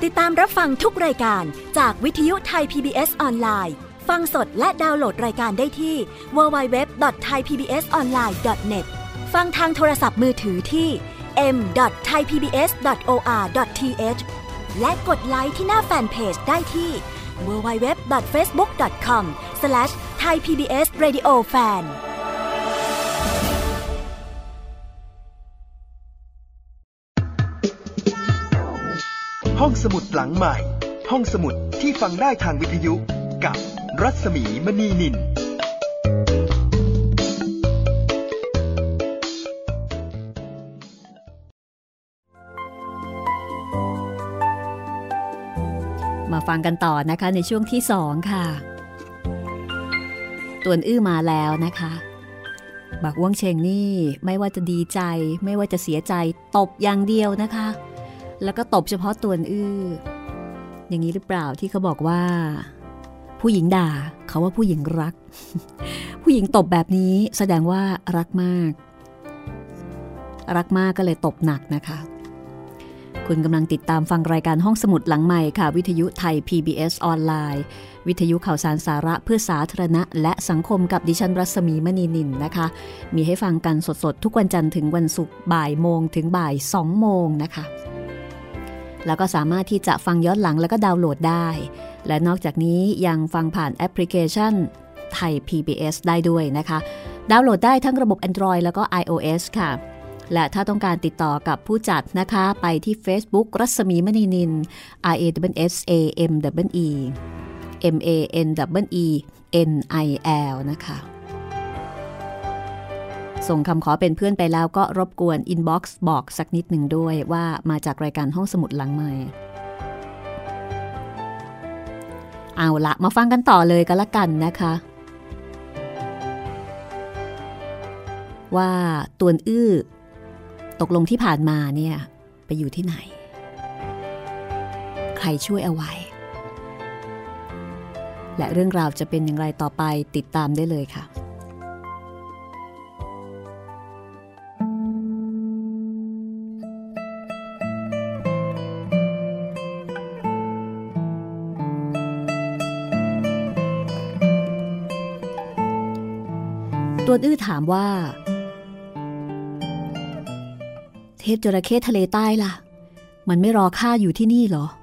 ติดตามรับฟังทุกรายการจากวิทยุไทย พี บี เอส ออนไลน์ฟังสดและดาวน์โหลดรายการได้ที่ ดับเบิลยู ดับเบิลยู ดับเบิลยู ดอท ไทยพีบีเอสออนไลน์ ดอท เน็ต ฟังทางโทรศัพท์มือถือที่ เอ็ม ดอท ไทยพีบีเอส ดอท โอ อาร์ ดอท ที เอช และกดไลค์ที่หน้าแฟนเพจได้ที่ ดับเบิลยู ดับเบิลยู ดับเบิลยู ดอท เฟซบุ๊ก ดอท คอม สแลช ไทยพีบีเอสเรดิโอแฟนห้องสมุดหลังใหม่ห้องสมุดที่ฟังได้ทางวิทยุกับรัศมีมณีนินมาฟังกันต่อนะคะในช่วงที่สองค่ะตวนอื้อมาแล้วนะคะบักว่วงเชงนี่ไม่ว่าจะดีใจไม่ว่าจะเสียใจตบอย่างเดียวนะคะแล้วก็ตบเฉพาะตวนอื้ออย่างนี้หรือเปล่าที่เขาบอกว่าผู้หญิงด่าเขาว่าผู้หญิงรัก ผู้หญิงตบแบบนี้แสดงว่ารักมากรักมากก็เลยตบหนักนะคะคุณกำลังติดตามฟังรายการห้องสมุดหลังใหม่ค่ะวิทยุไทย พี บี เอส ออนไลน์วิทยุข่าวสารสาระเพื่อสาธารณะและสังคมกับดิฉันรัศมีมณีนินนะคะมีให้ฟังกันสดๆทุกวันจันทร์ถึงวันศุกร์บ่ายโมงถึงบ่ายสองโมงนะคะแล้วก็สามารถที่จะฟังย้อนหลังแล้วก็ดาวน์โหลดได้และนอกจากนี้ยังฟังผ่านแอปพลิเคชันไทย พี บี เอส ได้ด้วยนะคะดาวน์โหลดได้ทั้งระบบ Android แล้วก็ iOS ค่ะและถ้าต้องการติดต่อกับผู้จัดนะคะไปที่ Facebook รัศมีมณีนิน R A S S A M E E M A N E E N I L นะคะส่งคำขอเป็นเพื่อนไปแล้วก็รบกวน inbox บอกสักนิดหนึ่งด้วยว่ามาจากรายการห้องสมุดหลังใหม่เอาละมาฟังกันต่อเลยก็แล้วกันนะคะว่าตวนอื้อตกลงที่ผ่านมาเนี่ยไปอยู่ที่ไหนใครช่วยเอาไว้และเรื่องราวจะเป็นอย่างไรต่อไปติดตามได้เลยค่ะตวนอื้อถามว่าเทพจระเข้ทะเลใต้ล่ะมันไม่รอข้าอยู่ที่นี่เหรอ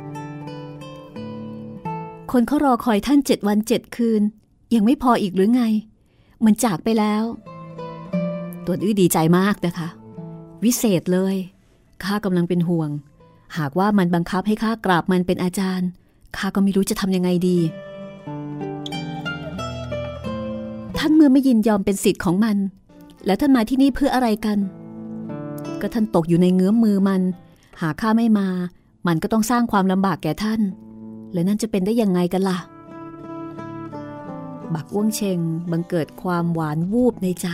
คนเขารอคอยท่านเจ็ดวันเจ็ดคืนยังไม่พออีกหรือไงมันจากไปแล้วตวนอื้อดีใจมากนะคะวิเศษเลยข้ากำลังเป็นห่วงหากว่ามันบังคับให้ข้ากราบมันเป็นอาจารย์ข้าก็ไม่รู้จะทำยังไงดีท่านเมื่อไม่ยินยอมเป็นศิษย์ของมันแล้วท่านมาที่นี่เพื่ออะไรกันก็ท่านตกอยู่ในเงื้อมมือมันหากข้าไม่มามันก็ต้องสร้างความลำบากแก่ท่านและนั่นจะเป็นได้ยังไงกันล่ะบักอ้วงเชงบังเกิดความหวานวูบในใจ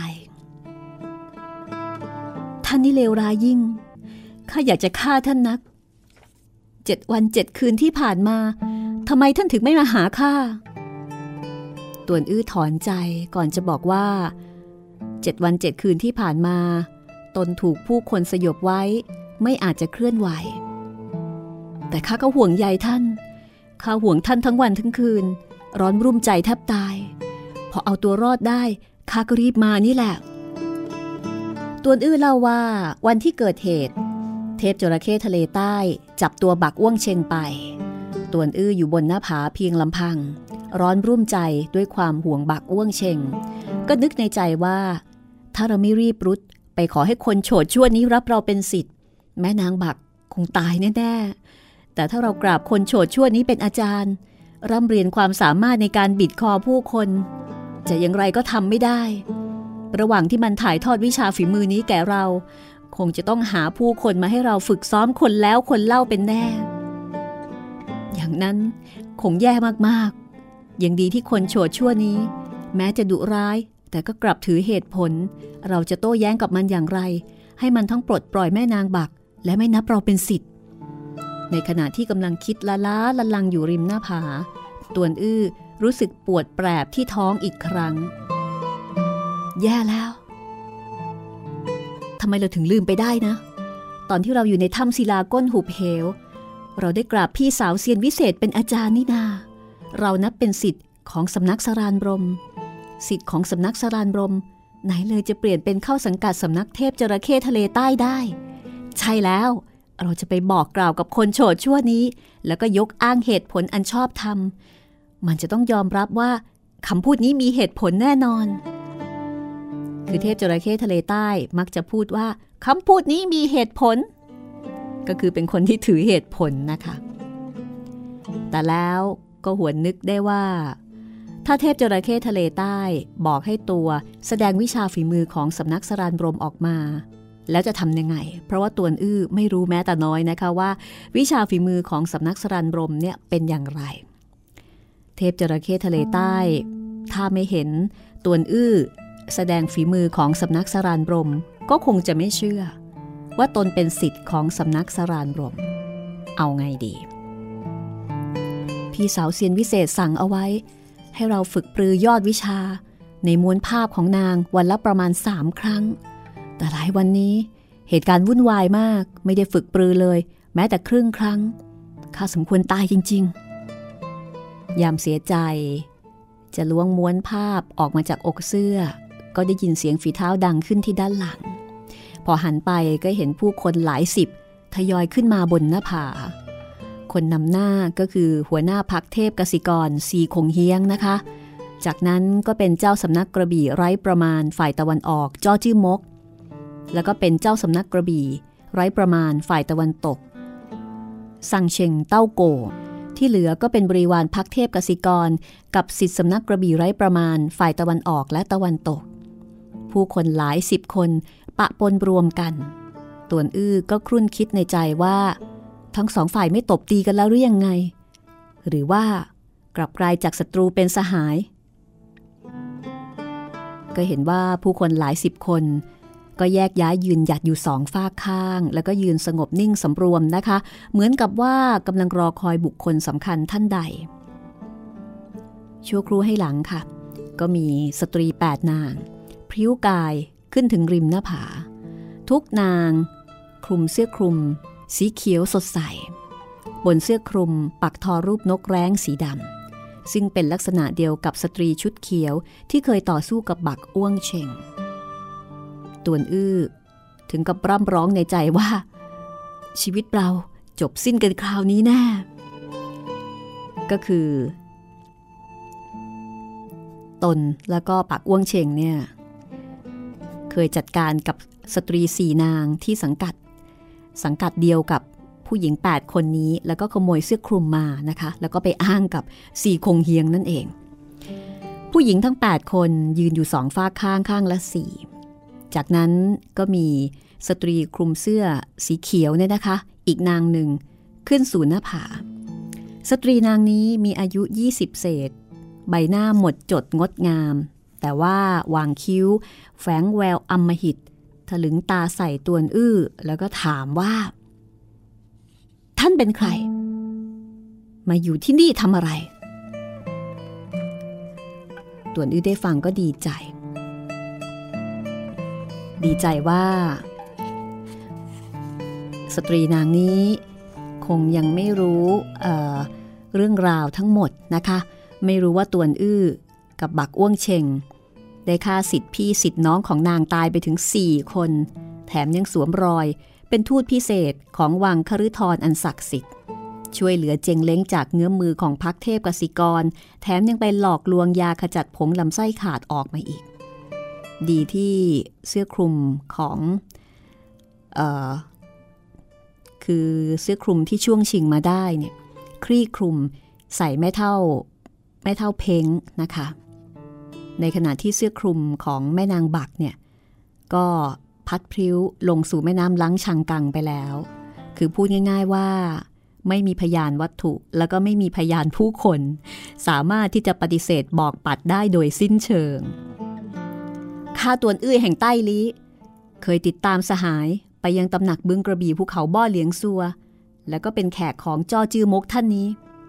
ท่านนี่เลวร้ายยิ่งข้าอยากจะฆ่าท่านนักเจ็ดวันเจ็ดคืนที่ผ่านมาทำไมท่านถึงไม่มาหาข้าตวนอื้อถอนใจก่อนจะบอกว่าเจ็ดวันเจ็ดคืนที่ผ่านมาตนถูกผู้คนสยบไว้ไม่อาจจะเคลื่อนไหวแต่ข้าก็ห่วงใยท่านข้าห่วงท่านทั้งวันทั้งคืนร้อนรุ่มใจแทบตายพอเอาตัวรอดได้ข้าก็รีบมานี่แหละตวนอื้อเล่าว่าวันที่เกิดเหตุเทพจระเข้ทะเลใต้จับตัวบักอ้วงเชงไปตวนอื้ออยู่บนหน้าผาเพียงลำพังร้อนรุ่มใจด้วยความห่วงบักอ้วงเชงก็นึกในใจว่าถ้าเราไม่รีบรุดไปขอให้คนโฉดชั่วนี้รับเราเป็นศิษย์แม่นางบักคงตายแน่ๆแต่ถ้าเรากราบคนโฉดชั่วนี้เป็นอาจารย์ร่ำเรียนความสามารถในการบิดคอผู้คนจะอย่างไรก็ทำไม่ได้ระหว่างที่มันถ่ายทอดวิชาฝีมือนี้แก่เราคงจะต้องหาผู้คนมาให้เราฝึกซ้อมคนแล้วคนเล่าเป็นแน่อย่างนั้นคงแย่มากๆยังดีที่คนโฉดชั่วนี้แม้จะดุร้ายแต่ก็กลับถือเหตุผลเราจะโต้แย้งกับมันอย่างไรให้มันทั้งปลดปล่อยแม่นางบักและไม่นับเราเป็นศิษย์ในขณะที่กำลังคิดละล้าละลังอยู่ริมหน้าผาตวนอื้อรู้สึกปวดแปรบที่ท้องอีกครั้งแย่แล้วทำไมเราถึงลืมไปได้นะตอนที่เราอยู่ในถ้ำศิลาก้นหุบเหวเราได้กราบพี่สาวเซียนวิเศษเป็นอาจารย์นี่นาเรานับเป็นศิษย์ของสำนักสรานบรมศิษย์ของสำนักสรานบรมไหนเลยจะเปลี่ยนเป็นเข้าสังกัดสำนักเทพจระเข้ทะเลใต้ได้ใช่แล้วเราจะไปบอกกล่าวกับคนโฉดชั่วนี้แล้วก็ยกอ้างเหตุผลอันชอบธรรมมันจะต้องยอมรับว่าคำพูดนี้มีเหตุผลแน่นอนคือเทพจระเข้ทะเลใต้มักจะพูดว่าคำพูดนี้มีเหตุผลก็คือเป็นคนที่ถือเหตุผลนะคะแต่แล้วก็หวนนึกได้ว่าถ้าเทพจระเข้ทะเลใต้บอกให้ตัวแสดงวิชาฝีมือของสำนักสรานบรมออกมาแล้วจะทำยังไงเพราะว่าตัวอื้อไม่รู้แม้แต่น้อยนะคะว่าวิชาฝีมือของสำนักสรานบรมเนี่ยเป็นอย่างไรเทพจระเข้ทะเลใต้ถ้าไม่เห็นตัวอื้อแสดงฝีมือของสำนักสรานบรมก็คงจะไม่เชื่อว่าตนเป็นศิษย์ของสำนักสรานบรมเอาไงดีพี่สาวเซียนวิเศษสั่งเอาไว้ให้เราฝึกปรือยอดวิชาในม้วนภาพของนางวันละประมาณสามครั้งแต่หลายวันนี้เหตุการณ์วุ่นวายมากไม่ได้ฝึกปรือเลยแม้แต่ครึ่งครั้งข้าสมควรตายจริงๆยามเสียใจจะล้วงม้วนภาพออกมาจากอกเสื้อก็ได้ยินเสียงฝีเท้าดังขึ้นที่ด้านหลังพอหันไปก็เห็นผู้คนหลายสิบทยอยขึ้นมาบนหน้าผาคนนำหน้าก็คือหัวหน้าพรรคเทพกสิกรซีคงเฮียงนะคะจากนั้นก็เป็นเจ้าสำนักกระบี่ไร้ประมาณฝ่ายตะวันออกจ้อจื้อมกแล้วก็เป็นเจ้าสำนักกระบี่ไร้ประมาณฝ่ายตะวันตกซังเชงเต้าโกที่เหลือก็เป็นบริวารพรรคเทพกสิกรกับศิษย์สำนักกระบี่ไร้ประมาณฝ่ายตะวันออกและตะวันตกผู้คนหลายสิบคนปะปนรวมกันตวนอื้อก็ครุ่นคิดในใจว่าทั้งสองฝ่ายไม่ตบตีกันแล้วหรือยังไงหรือว่ากลับกลายจากศัตรูเป็นสหายก็เห็นว่าผู้คนหลายสิบคนก็แยกย้ายยืนหยัดอยู่สองฝากข้างแล้วก็ยืนสงบนิ่งสำรวมนะคะเหมือนกับว่ากำลังรอคอยบุคคลสำคัญท่านใดชั่วครู่ให้หลังค่ะก็มีสตรีแปดนางพริ้วกายขึ้นถึงริมหน้าผาทุกนางคลุมเสื้อคลุมสีเขียวสดใสบนเสื้อคลุมปักทอรูปนกแร้งสีดำซึ่งเป็นลักษณะเดียวกับสตรีชุดเขียวที่เคยต่อสู้กับบักอ้วงเชงตวนอื้อถึงกับร่ำร้องในใจว่าชีวิตเราจบสิ้นกันคราวนี้แน่ก็คือตนแล้วก็ปักอ้วงเชงเนี่ยเคยจัดการกับสตรีสี่นางที่สังกัดสังกัดเดียวกับผู้หญิงแปดคนนี้แล้วก็ขโมยเสื้อคลุมมานะคะแล้วก็ไปอ้างกับซีคงเฮียงนั่นเองผู้หญิงทั้งแปดคนยืนอยู่สองฝากข้างข้างละสี่จากนั้นก็มีสตรีคลุมเสื้อสีเขียวเนี่ยนะคะอีกนางหนึ่งขึ้นสู่หน้าผาสตรีนางนี้มีอายุยี่สิบเศษใบหน้าหมดจดงดงามแต่ว่าวางคิ้วแฝงแววอำมหิตถลึงตาใส่ตวนอื้อแล้วก็ถามว่าท่านเป็นใครมาอยู่ที่นี่ทำอะไรตวนอื้อได้ฟังก็ดีใจดีใจว่าสตรีนางนี้คงยังไม่รู้เอ่อเรื่องราวทั้งหมดนะคะไม่รู้ว่าตวนอื้อกับบักอ้วงเชงได้ฆ่าสิทธิพี่สิทธิน้องของนางตายไปถึงสี่คนแถมยังสวมรอยเป็นทูตพิเศษของวังคฤธรอันศักดิ์สิทธิ์ช่วยเหลือเจงเล้งจากเงื้อมมือของพรรคเทพกสิกรแถมยังไปหลอกลวงยาขจัดผงลำไส้ขาดออกมาอีกดีที่เสื้อคลุมของเอ่อคือเสื้อคลุมที่ช่วงชิงมาได้เนี่ยคลี่คลุมใส่ไม่เท่าไม่เท่าเพ้งนะคะในขณะที่เสื้อคลุมของแม่นางบักเนี่ยก็พัดพริ้วลงสู่แม่น้ำล้างชังกังไปแล้วคือพูดง่ายๆว่าไม่มีพยานวัตถุแล้วก็ไม่มีพยานผู้คนสามารถที่จะปฏิเสธบอกปัดได้โดยสิ้นเชิงข้าตวนอื้อแห่งใต้ลี้เคยติดตามสหายไปยังตำหนักบึงกระบี่ภูเขาบ่อเหลียงซัวแล้วก็เป็นแขกของจ้อจื้อมกท่านนี้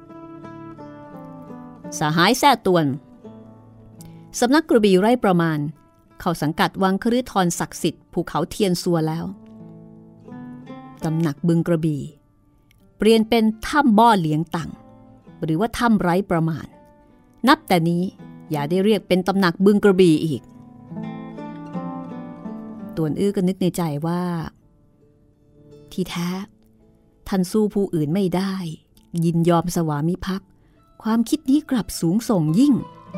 สหายแซ่ตวนสำนักกระบี่ไร่ประมาณเข้าสังกัดวังคฤธรศักดิ์สิทธิ์ภูเขาเทียนซัวแล้วตำหนักบึงกระบี่เปลี่ยนเป็นถ้ำบ่อเลี้ยงตังหรือว่าถ้ำไร้ประมาณนับแต่นี้อย่าได้เรียกเป็นตำหนักบึงกระบี่อีกตวนอื้อก็นึกในใจว่าที่แท้ท่านสู้ผู้อื่นไม่ได้ยินยอมสวามิภักดิ์ความคิดนี้กลับสูงส่งยิ่ง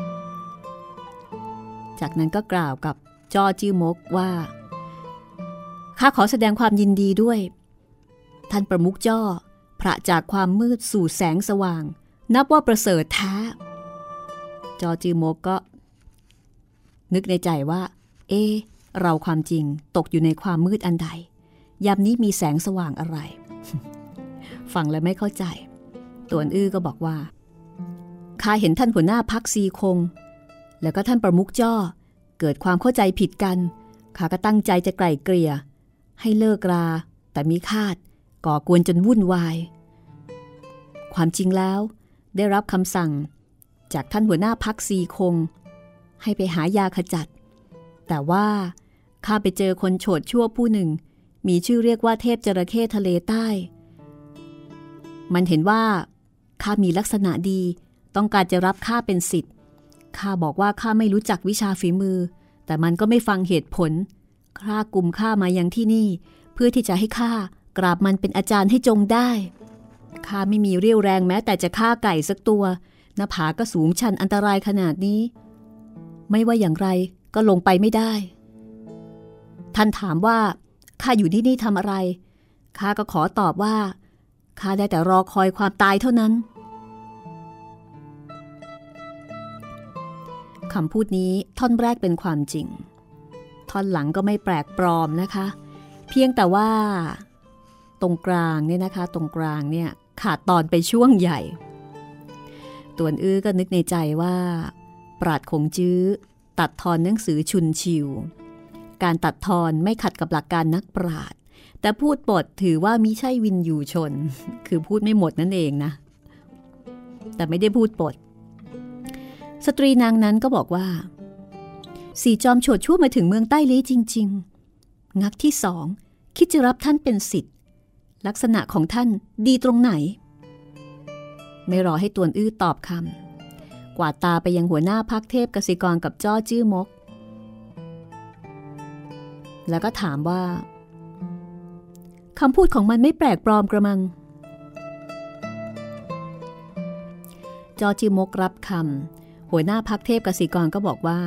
จากนั้นก็กล่าวกับจ้อจื้อมกว่าข้าขอแสดงความยินดีด้วยท่านประมุขจ้อพระจากความมืดสู่แสงสว่างนับว่าประเสริฐแท้จ้อจื้อมกก็นึกในใจว่าเอเราความจริงตกอยู่ในความมืดอันใดยามนี้มีแสงสว่างอะไร ฟังแล้วไม่เข้าใจตวนอื้อก็บอกว่าข้าเห็นท่านหัวหน้าพรรคซีคงแล้วก็ท่านประมุขจ้อเกิดความเข้าใจผิดกันข้าก็ตั้งใจจะไกล่เกลี่ยให้เลิกราแต่มิคาดก่อกวนจนวุ่นวายความจริงแล้วได้รับคำสั่งจากท่านหัวหน้าพรรคซีคงให้ไปหายาขจัดแต่ว่าข้าไปเจอคนโฉดชั่วผู้หนึ่งมีชื่อเรียกว่าเทพจระเข้ทะเลใต้มันเห็นว่าข้ามีลักษณะดีต้องการจะรับข้าเป็นศิษย์ข้าบอกว่าข้าไม่รู้จักวิชาฝีมือแต่มันก็ไม่ฟังเหตุผลข้ากุมข้ามายังที่นี่เพื่อที่จะให้ข้ากราบมันเป็นอาจารย์ให้จงได้ข้าไม่มีเรี่ยวแรงแม้แต่จะฆ่าไก่สักตัวหน้าผาก็สูงชันอันตรายขนาดนี้ไม่ว่าอย่างไรก็ลงไปไม่ได้ท่านถามว่าข้าอยู่ที่นี่ทำอะไรข้าก็ขอตอบว่าข้าได้แต่รอคอยความตายเท่านั้นคำพูดนี้ท่อนแรกเป็นความจริงท่อนหลังก็ไม่แปลกปลอมนะคะเพียงแต่ว่าตรงกลางเนี่ยนะคะตรงกลางเนี่ยขาดตอนไปช่วงใหญ่ตวนอื้อก็นึกในใจว่าปราดคงจื้อตัดทอนหนังสือชุนชิวการตัดทอนไม่ขัดกับหลักการนักปราชญ์แต่พูดบทถือว่ามิใช่วินยูชนคือพูดไม่หมดนั่นเองนะแต่ไม่ได้พูดบทสตรีนางนั้นก็บอกว่าสี่จอมโฉดชั่วมาถึงเมืองใต้ลี้จริงๆงักที่สองคิดจะรับท่านเป็นศิษย์ลักษณะของท่านดีตรงไหนไม่รอให้ตวนอื้อตอบคำกวาดตาไปยังหัวหน้าพรรคเทพกสิกรกับจ้อจื้อมกแล้วก็ถามว่าคำพูดของมันไม่แปลกปลอมกระมังจ้อจื้อมกรับคำหัวหน้าพรรคเทพกสิกรก็บอกว่า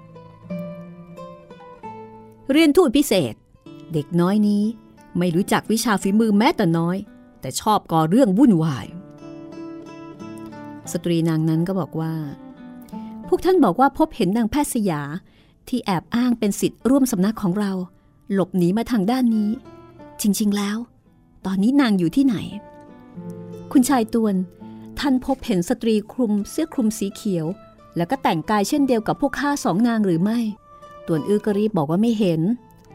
เรียนทูตพิเศษเด็กน้อยนี้ไม่รู้จักวิชาฝีมือแม้แต่น้อยแต่ชอบก่อเรื่องวุ่นวายสตรีนางนั้นก็บอกว่าพวกท่านบอกว่าพบเห็นนางแพทย์สยาที่แอบอ้างเป็นศิษย์ร่วมสำนักของเราหลบหนีมาทางด้านนี้จริงๆแล้วตอนนี้นางอยู่ที่ไหนคุณชายตวนท่านพบเห็นสตรีคลุมเสื้อคลุมสีเขียวแล้วก็แต่งกายเช่นเดียวกับพวกข้าสองนางหรือไม่ตวนอื้อก็รีบบอกว่าไม่เห็น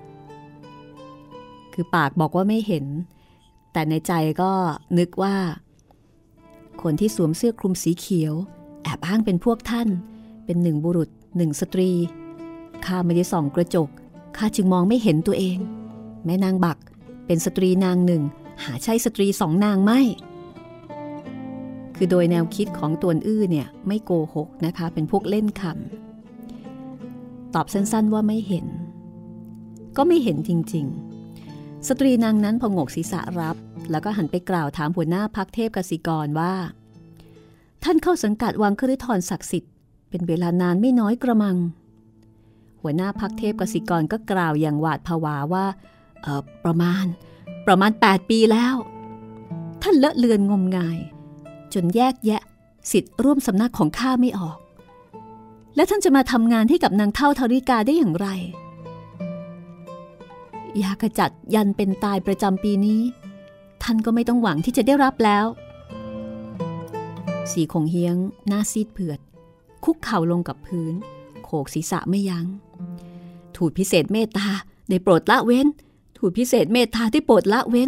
คือปากบอกว่าไม่เห็นแต่ในใจก็นึกว่าคนที่สวมเสื้อคลุมสีเขียวแอบอ้างเป็นพวกท่านเป็นหนึ่งบุรุษหนึ่งสตรีข้าไม่ได้ส่องกระจกข้าจึงมองไม่เห็นตัวเองแม่นางบักเป็นสตรีนางหนึ่งหาใช่สตรีสองนางไม่คือโดยแนวคิดของตวนอื้อเนี่ยไม่โกหกนะคะเป็นพวกเล่นคำตอบสั้นๆว่าไม่เห็นก็ไม่เห็นจริงๆสตรีนางนั้นพงกศีรษะรับแล้วก็หันไปกล่าวถามหัวหน้าพรรคเทพกสิกรว่าท่านเข้าสังกัดวังคฤธรศักดิ์สิทธิ์เป็นเวลานานไม่น้อยกระมังหัวหน้าพรรคเทพกสิกรก็กล่าวอย่างหวาดผวาว่าเออประมาณประมาณแปดปีแล้วท่านเลอะเลือนงมงายจนแยกแยะศิษย์ร่วมสำนักของข้าไม่ออกและท่านจะมาทำงานให้กับนางเฒ่าธริกาได้อย่างไรยาขจัดยันเป็นตายประจำปีนี้ท่านก็ไม่ต้องหวังที่จะได้รับแล้วสีคงเฮียงหน้าซีดเผือดคุกเข่าลงกับพื้นโขกศีรษะไม่ยัง้งทูตพิเศษเมตตาได้โปรดละเว้นทูตพิเศษเมตตาได้โปรดละเว้น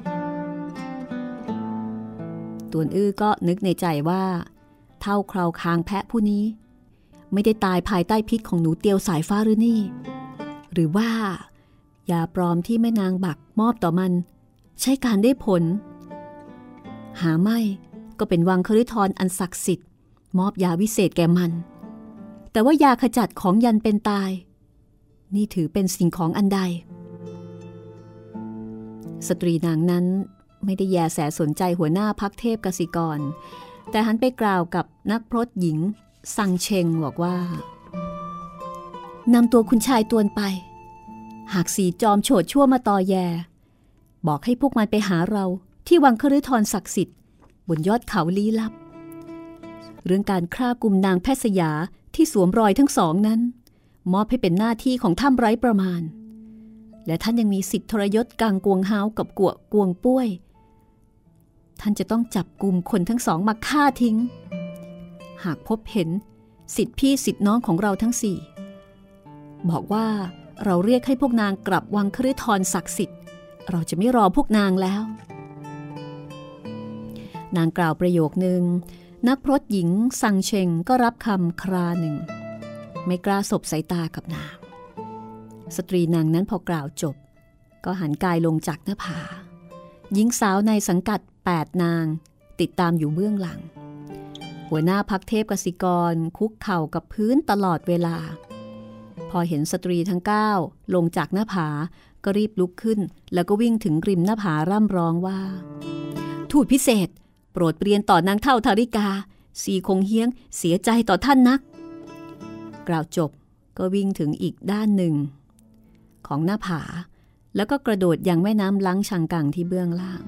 ตวนอื้อก็นึกในใจว่าเท่าคราวคางแพะผู้นี้ไม่ได้ตายภายใต้พิษของหนูเตียวสายฟ้าหรือนี่หรือว่ายาปลอมที่แม่นางบักมอบต่อมันใช้การได้ผลหาไม่ก็เป็นวังคฤธรอันศักดิ์สิทธิ์มอบยาวิเศษแก่มันแต่ว่ายาขจัดของยันเป็นตายนี่ถือเป็นสิ่งของอันใดสตรีนางนั้นไม่ได้แยแสสนใจหัวหน้าพรรคเทพกสิกรแต่หันไปกล่าวกับนักพรตหญิงซังเชงบอกว่านำตัวคุณชายตวนไปหากสีจอมโฉดชั่วมาตอแยบอกให้พวกมันไปหาเราที่วังคฤธรศักดิ์สิทธิ์บนยอดเขาลี้ลับเรื่องการฆ่ากุมนางแพทย์สยาที่สวมรอยทั้งสองนั้นมอบให้เป็นหน้าที่ของถ้ำไร้ประมาณและท่านยังมีสิทธิทรยศกังกวงฮาวกับกัวกวงป้วยท่านจะต้องจับกุมคนทั้งสองมาฆ่าทิ้งหากพบเห็นสิทธิพี่สิทธิน้องของเราทั้งสี่บอกว่าเราเรียกให้พวกนางกลับวังคฤธรศักดิ์สิทธิ์เราจะไม่รอพวกนางแล้วนางกล่าวประโยคนึงนักพรตหญิงซังเชงก็รับคำคราหนึ่งไม่กล้าสบสายตากับนางสตรีนางนั้นพอกล่าวจบก็หันกายลงจากหน้าผาหญิงสาวในสังกัดแปดนางติดตามอยู่เบื้องหลังหัวหน้าพรรคเทพกสิกรคุกเข่ากับพื้นตลอดเวลาพอเห็นสตรีทั้งเก้าลงจากหน้าผาก็รีบลุกขึ้นแล้วก็วิ่งถึงริมหน้าผาร่ำร้องว่าทูตพิเศษโปรดเปลี่ยนต่อนางเฒ่าธาริกาสีคงเฮียงเสียใจต่อท่านนักกล่าวจบก็วิ่งถึงอีกด้านหนึ่งของหน้าผาแล้วก็กระโดดยังแม่น้ำล้างชังกังที่เบื้องล่าง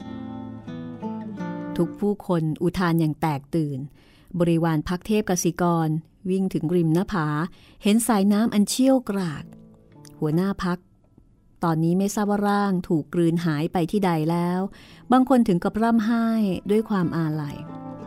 ทุกผู้คนอุทานอย่างแตกตื่นบริวารพรรคเทพกสิกรวิ่งถึงริมหน้าผาเห็นสายน้ำอันเชี่ยวกรากหัวหน้าพรรคตอนนี้ไม่ทราบว่าร่างถูกกลืนหายไปที่ใดแล้วบางคนถึงกับร่ำไห้ด้วยความอาลัย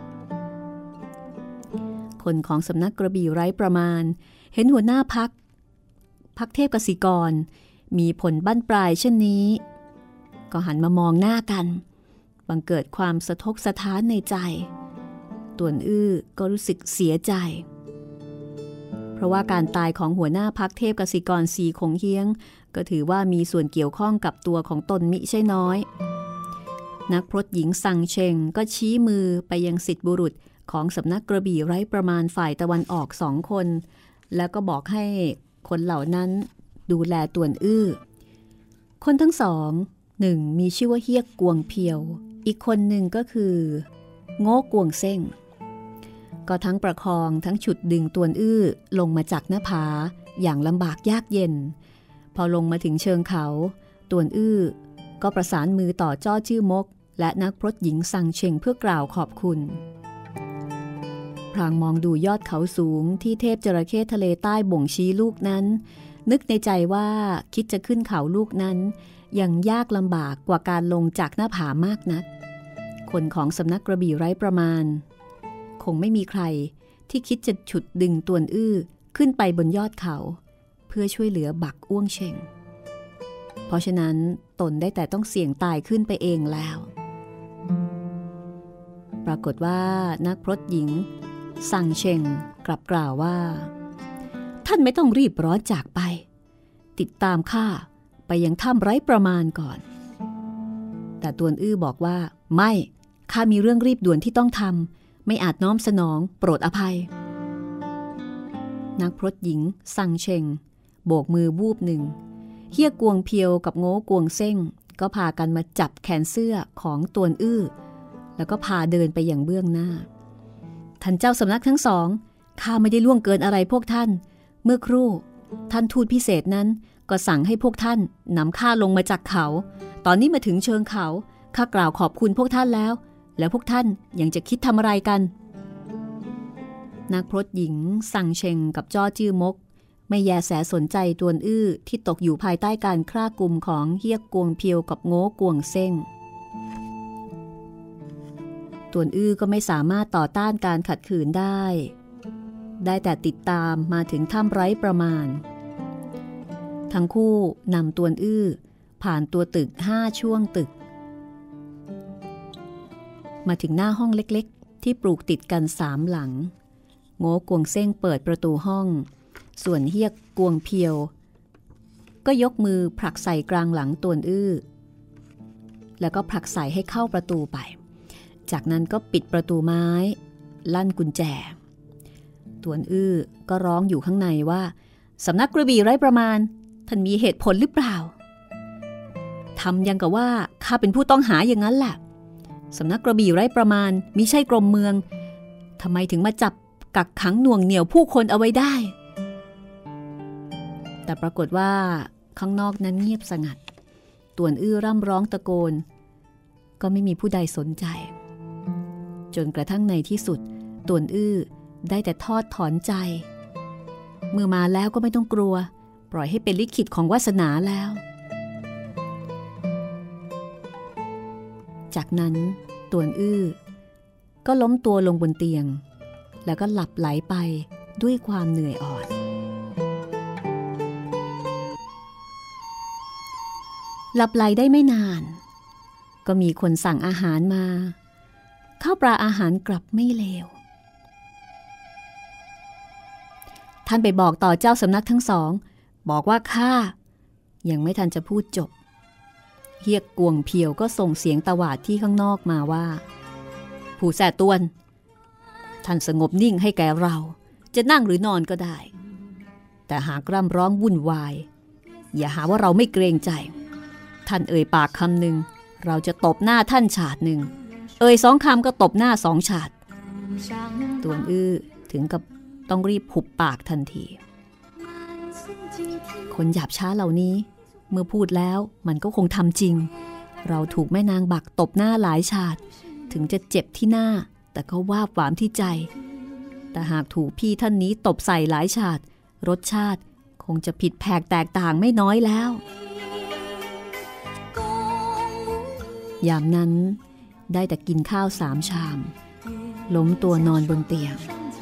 คนของสำนักกระบี่ไร้ประมาณเห็นหัวหน้าพรรคพรรคเทพกสิกรมีผลบั้นปลายเช่นนี้ก็หันมามองหน้ากันบังเกิดความสะทกสะท้านในใจตวนอื้อก็รู้สึกเสียใจเพราะว่าการตายของหัวหน้าพรรคเทพกสิกรสีคงเฮียงก็ถือว่ามีส่วนเกี่ยวข้องกับตัวของตนมิใช่น้อยนักพรตหญิงซังเชงก็ชี้มือไปยังศิษย์บุรุษของสำนักกระบี่ไร้ประมาณฝ่ายตะวันออกสองคนแล้วก็บอกให้คนเหล่านั้นดูแลตวนอื้อคนทั้งสองหนึ่งมีชื่อว่าเฮียกกวงเพียวอีกคนหนึ่งก็คือโง่กวงเซ่งก็ทั้งประคองทั้งฉุดดึงตวนอื้อลงมาจากหน้าผาอย่างลำบากยากเย็นพอลงมาถึงเชิงเขาตวนอื้อก็ประสานมือต่อจ้อชื่อมกและนักพรตหญิงซังเชงเพื่อกล่าวขอบคุณพลางมองดูยอดเขาสูงที่เทพจระเข้ทะเลใต้บ่งชี้ลูกนั้นนึกในใจว่าคิดจะขึ้นเขาลูกนั้นยังยากลำบากกว่าการลงจากหน้าผามากนักคนของสำนักกระบี่ไร้ประมาณคงไม่มีใครที่คิดจะฉุดดึงตวนอื้อขึ้นไปบนยอดเขาเพื่อช่วยเหลือบักอ้วงเชงเพราะฉะนั้นตนได้แต่ต้องเสี่ยงตายขึ้นไปเองแล้วปรากฏว่านักพรตหญิงซังเชงกลับกล่าวว่าท่านไม่ต้องรีบร้อนจากไปติดตามข้าไปยังถ้ำไร้ประมาณก่อนแต่ตวนอื้อบอกว่าไม่ข้ามีเรื่องรีบด่วนที่ต้องทำไม่อาจน้อมสนองโปรดอภัยนักพรตหญิงซังเชงโบกมือวูบหนึ่งเฮียกวงเพียวกับโง่กวงเซ่งก็พากันมาจับแขนเสื้อของตวนอื้อแล้วก็พาเดินไปอย่างเบื้องหน้าท่านเจ้าสำนักทั้งสองข้าไม่ได้ล่วงเกินอะไรพวกท่านเมื่อครู่ท่านทูตพิเศษนั้นก็สั่งให้พวกท่านนำข้าลงมาจากเขาตอนนี้มาถึงเชิงเขาข้ากล่าวขอบคุณพวกท่านแล้วแล้วพวกท่านยังจะคิดทำอะไรกันนักพรตหญิงซังเชงกับจ้อจื้อมกไม่แยแสสนใจตวนอื้อที่ตกอยู่ภายใต้การคร่ากุมของเฮียกกวงเพียวกับโง่กวงเซ่งตวนอื้อก็ไม่สามารถต่อต้านการขัดขืนได้ได้แต่ติดตามมาถึงถ้ำไร้ประมาณทั้งคู่นำตวนอื้อผ่านตัวตึกห้าช่วงตึกมาถึงหน้าห้องเล็กๆที่ปลูกติดกันสามหลังโง่กวงเซ่งเปิดประตูห้องส่วนเฮียกกวงเพียวก็ยกมือผลักใส่กลางหลังตวนอื้อแล้วก็ผลักใส่ให้เข้าประตูไปจากนั้นก็ปิดประตูไม้ลั่นกุญแจต่วนอื้อก็ร้องอยู่ข้างในว่าสำนักกระบี่ไร้ประมาณท่านมีเหตุผลหรือเปล่าทำยังกับว่าข้าเป็นผู้ต้องหาอย่างนั้นแหละสำนักกระบี่ไร้ประมาณมิใช่กรมเมืองทำไมถึงมาจับกักขังหน่วงเหนี่ยวผู้คนเอาไว้ได้แต่ปรากฏว่าข้างนอกนั้นเงียบสงัดต่วนอื้อร่ำร้องตะโกนก็ไม่มีผู้ใดสนใจจนกระทั่งในที่สุดต่วนอื้อได้แต่ทอดถอนใจเมื่อมาแล้วก็ไม่ต้องกลัวปล่อยให้เป็นลิขิตของวาสนาแล้วจากนั้นต่วนอื้อก็ล้มตัวลงบนเตียงแล้วก็หลับไหลไปด้วยความเหนื่อยอ่อนหลับไหลได้ไม่นานก็มีคนสั่งอาหารมาข้าวปลาอาหารกลับไม่เลวท่านไปบอกต่อเจ้าสำนักทั้งสองบอกว่าข้ายังไม่ทันจะพูดจบเฮียกกวงเพียวก็ส่งเสียงตวาดที่ข้างนอกมาว่าผู้แส่ตวนท่านสงบนิ่งให้แก่เราจะนั่งหรือนอนก็ได้แต่หากร่ำร้องวุ่นวายอย่าหาว่าเราไม่เกรงใจท่านเอ่ยปากคำหนึ่งเราจะตบหน้าท่านฉาดหนึ่งเอ่ยสองคำก็ตบหน้าสองฉาดต่วนอื้อถึงกับต้องรีบหุบปากทันทีคนหยาบช้าเหล่านี้เมื่อพูดแล้วมันก็คงทำจริงเราถูกแม่นางบักตบหน้าหลายฉาดถึงจะเจ็บที่หน้าแต่ก็วาบหวามที่ใจแต่หากถูกพี่ท่านนี้ตบใส่หลายฉาดรสชาติคงจะผิดแผกแตกต่างไม่น้อยแล้วยามนั้นได้แต่กินข้าวสามชามล้มตัวนอนบนเตียง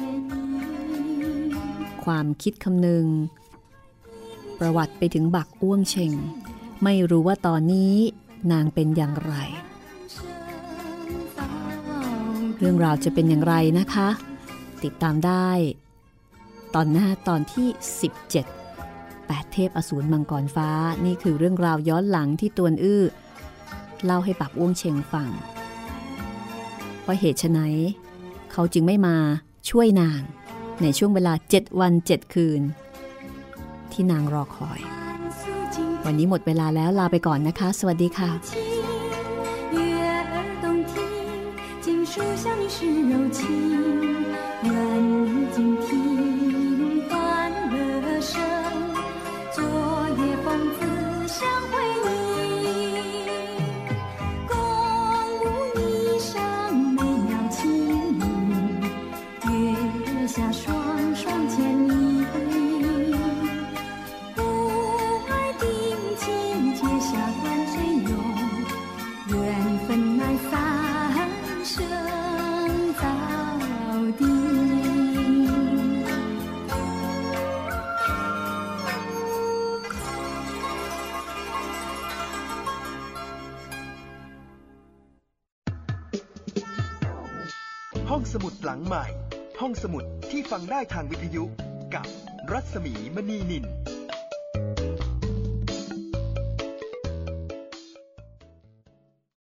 ความคิดคำนึงประวัติไปถึงบักอ้วงเชงไม่รู้ว่าตอนนี้นางเป็นอย่างไรเรื่องราวจะเป็นอย่างไรนะคะติดตามได้ตอนหน้าตอนที่สิบเจ็ดแปดเทพอสูรมังกรฟ้านี่คือเรื่องราวย้อนหลังที่ตวนอื้อเล่าให้บักอ้วงเชงฟังว่าเหตุไฉนเขาจึงไม่มาช่วยนางในช่วงเวลาเจ็ดวันเจ็ดคืนที่นางรอคอยวันนี้หมดเวลาแล้วลาไปก่อนนะคะสวัสดีค่ะห้องสมุดหลังใหม่ห้องสมุดที่ฟังได้ทางวิทยุกับรัศมีมณีนิน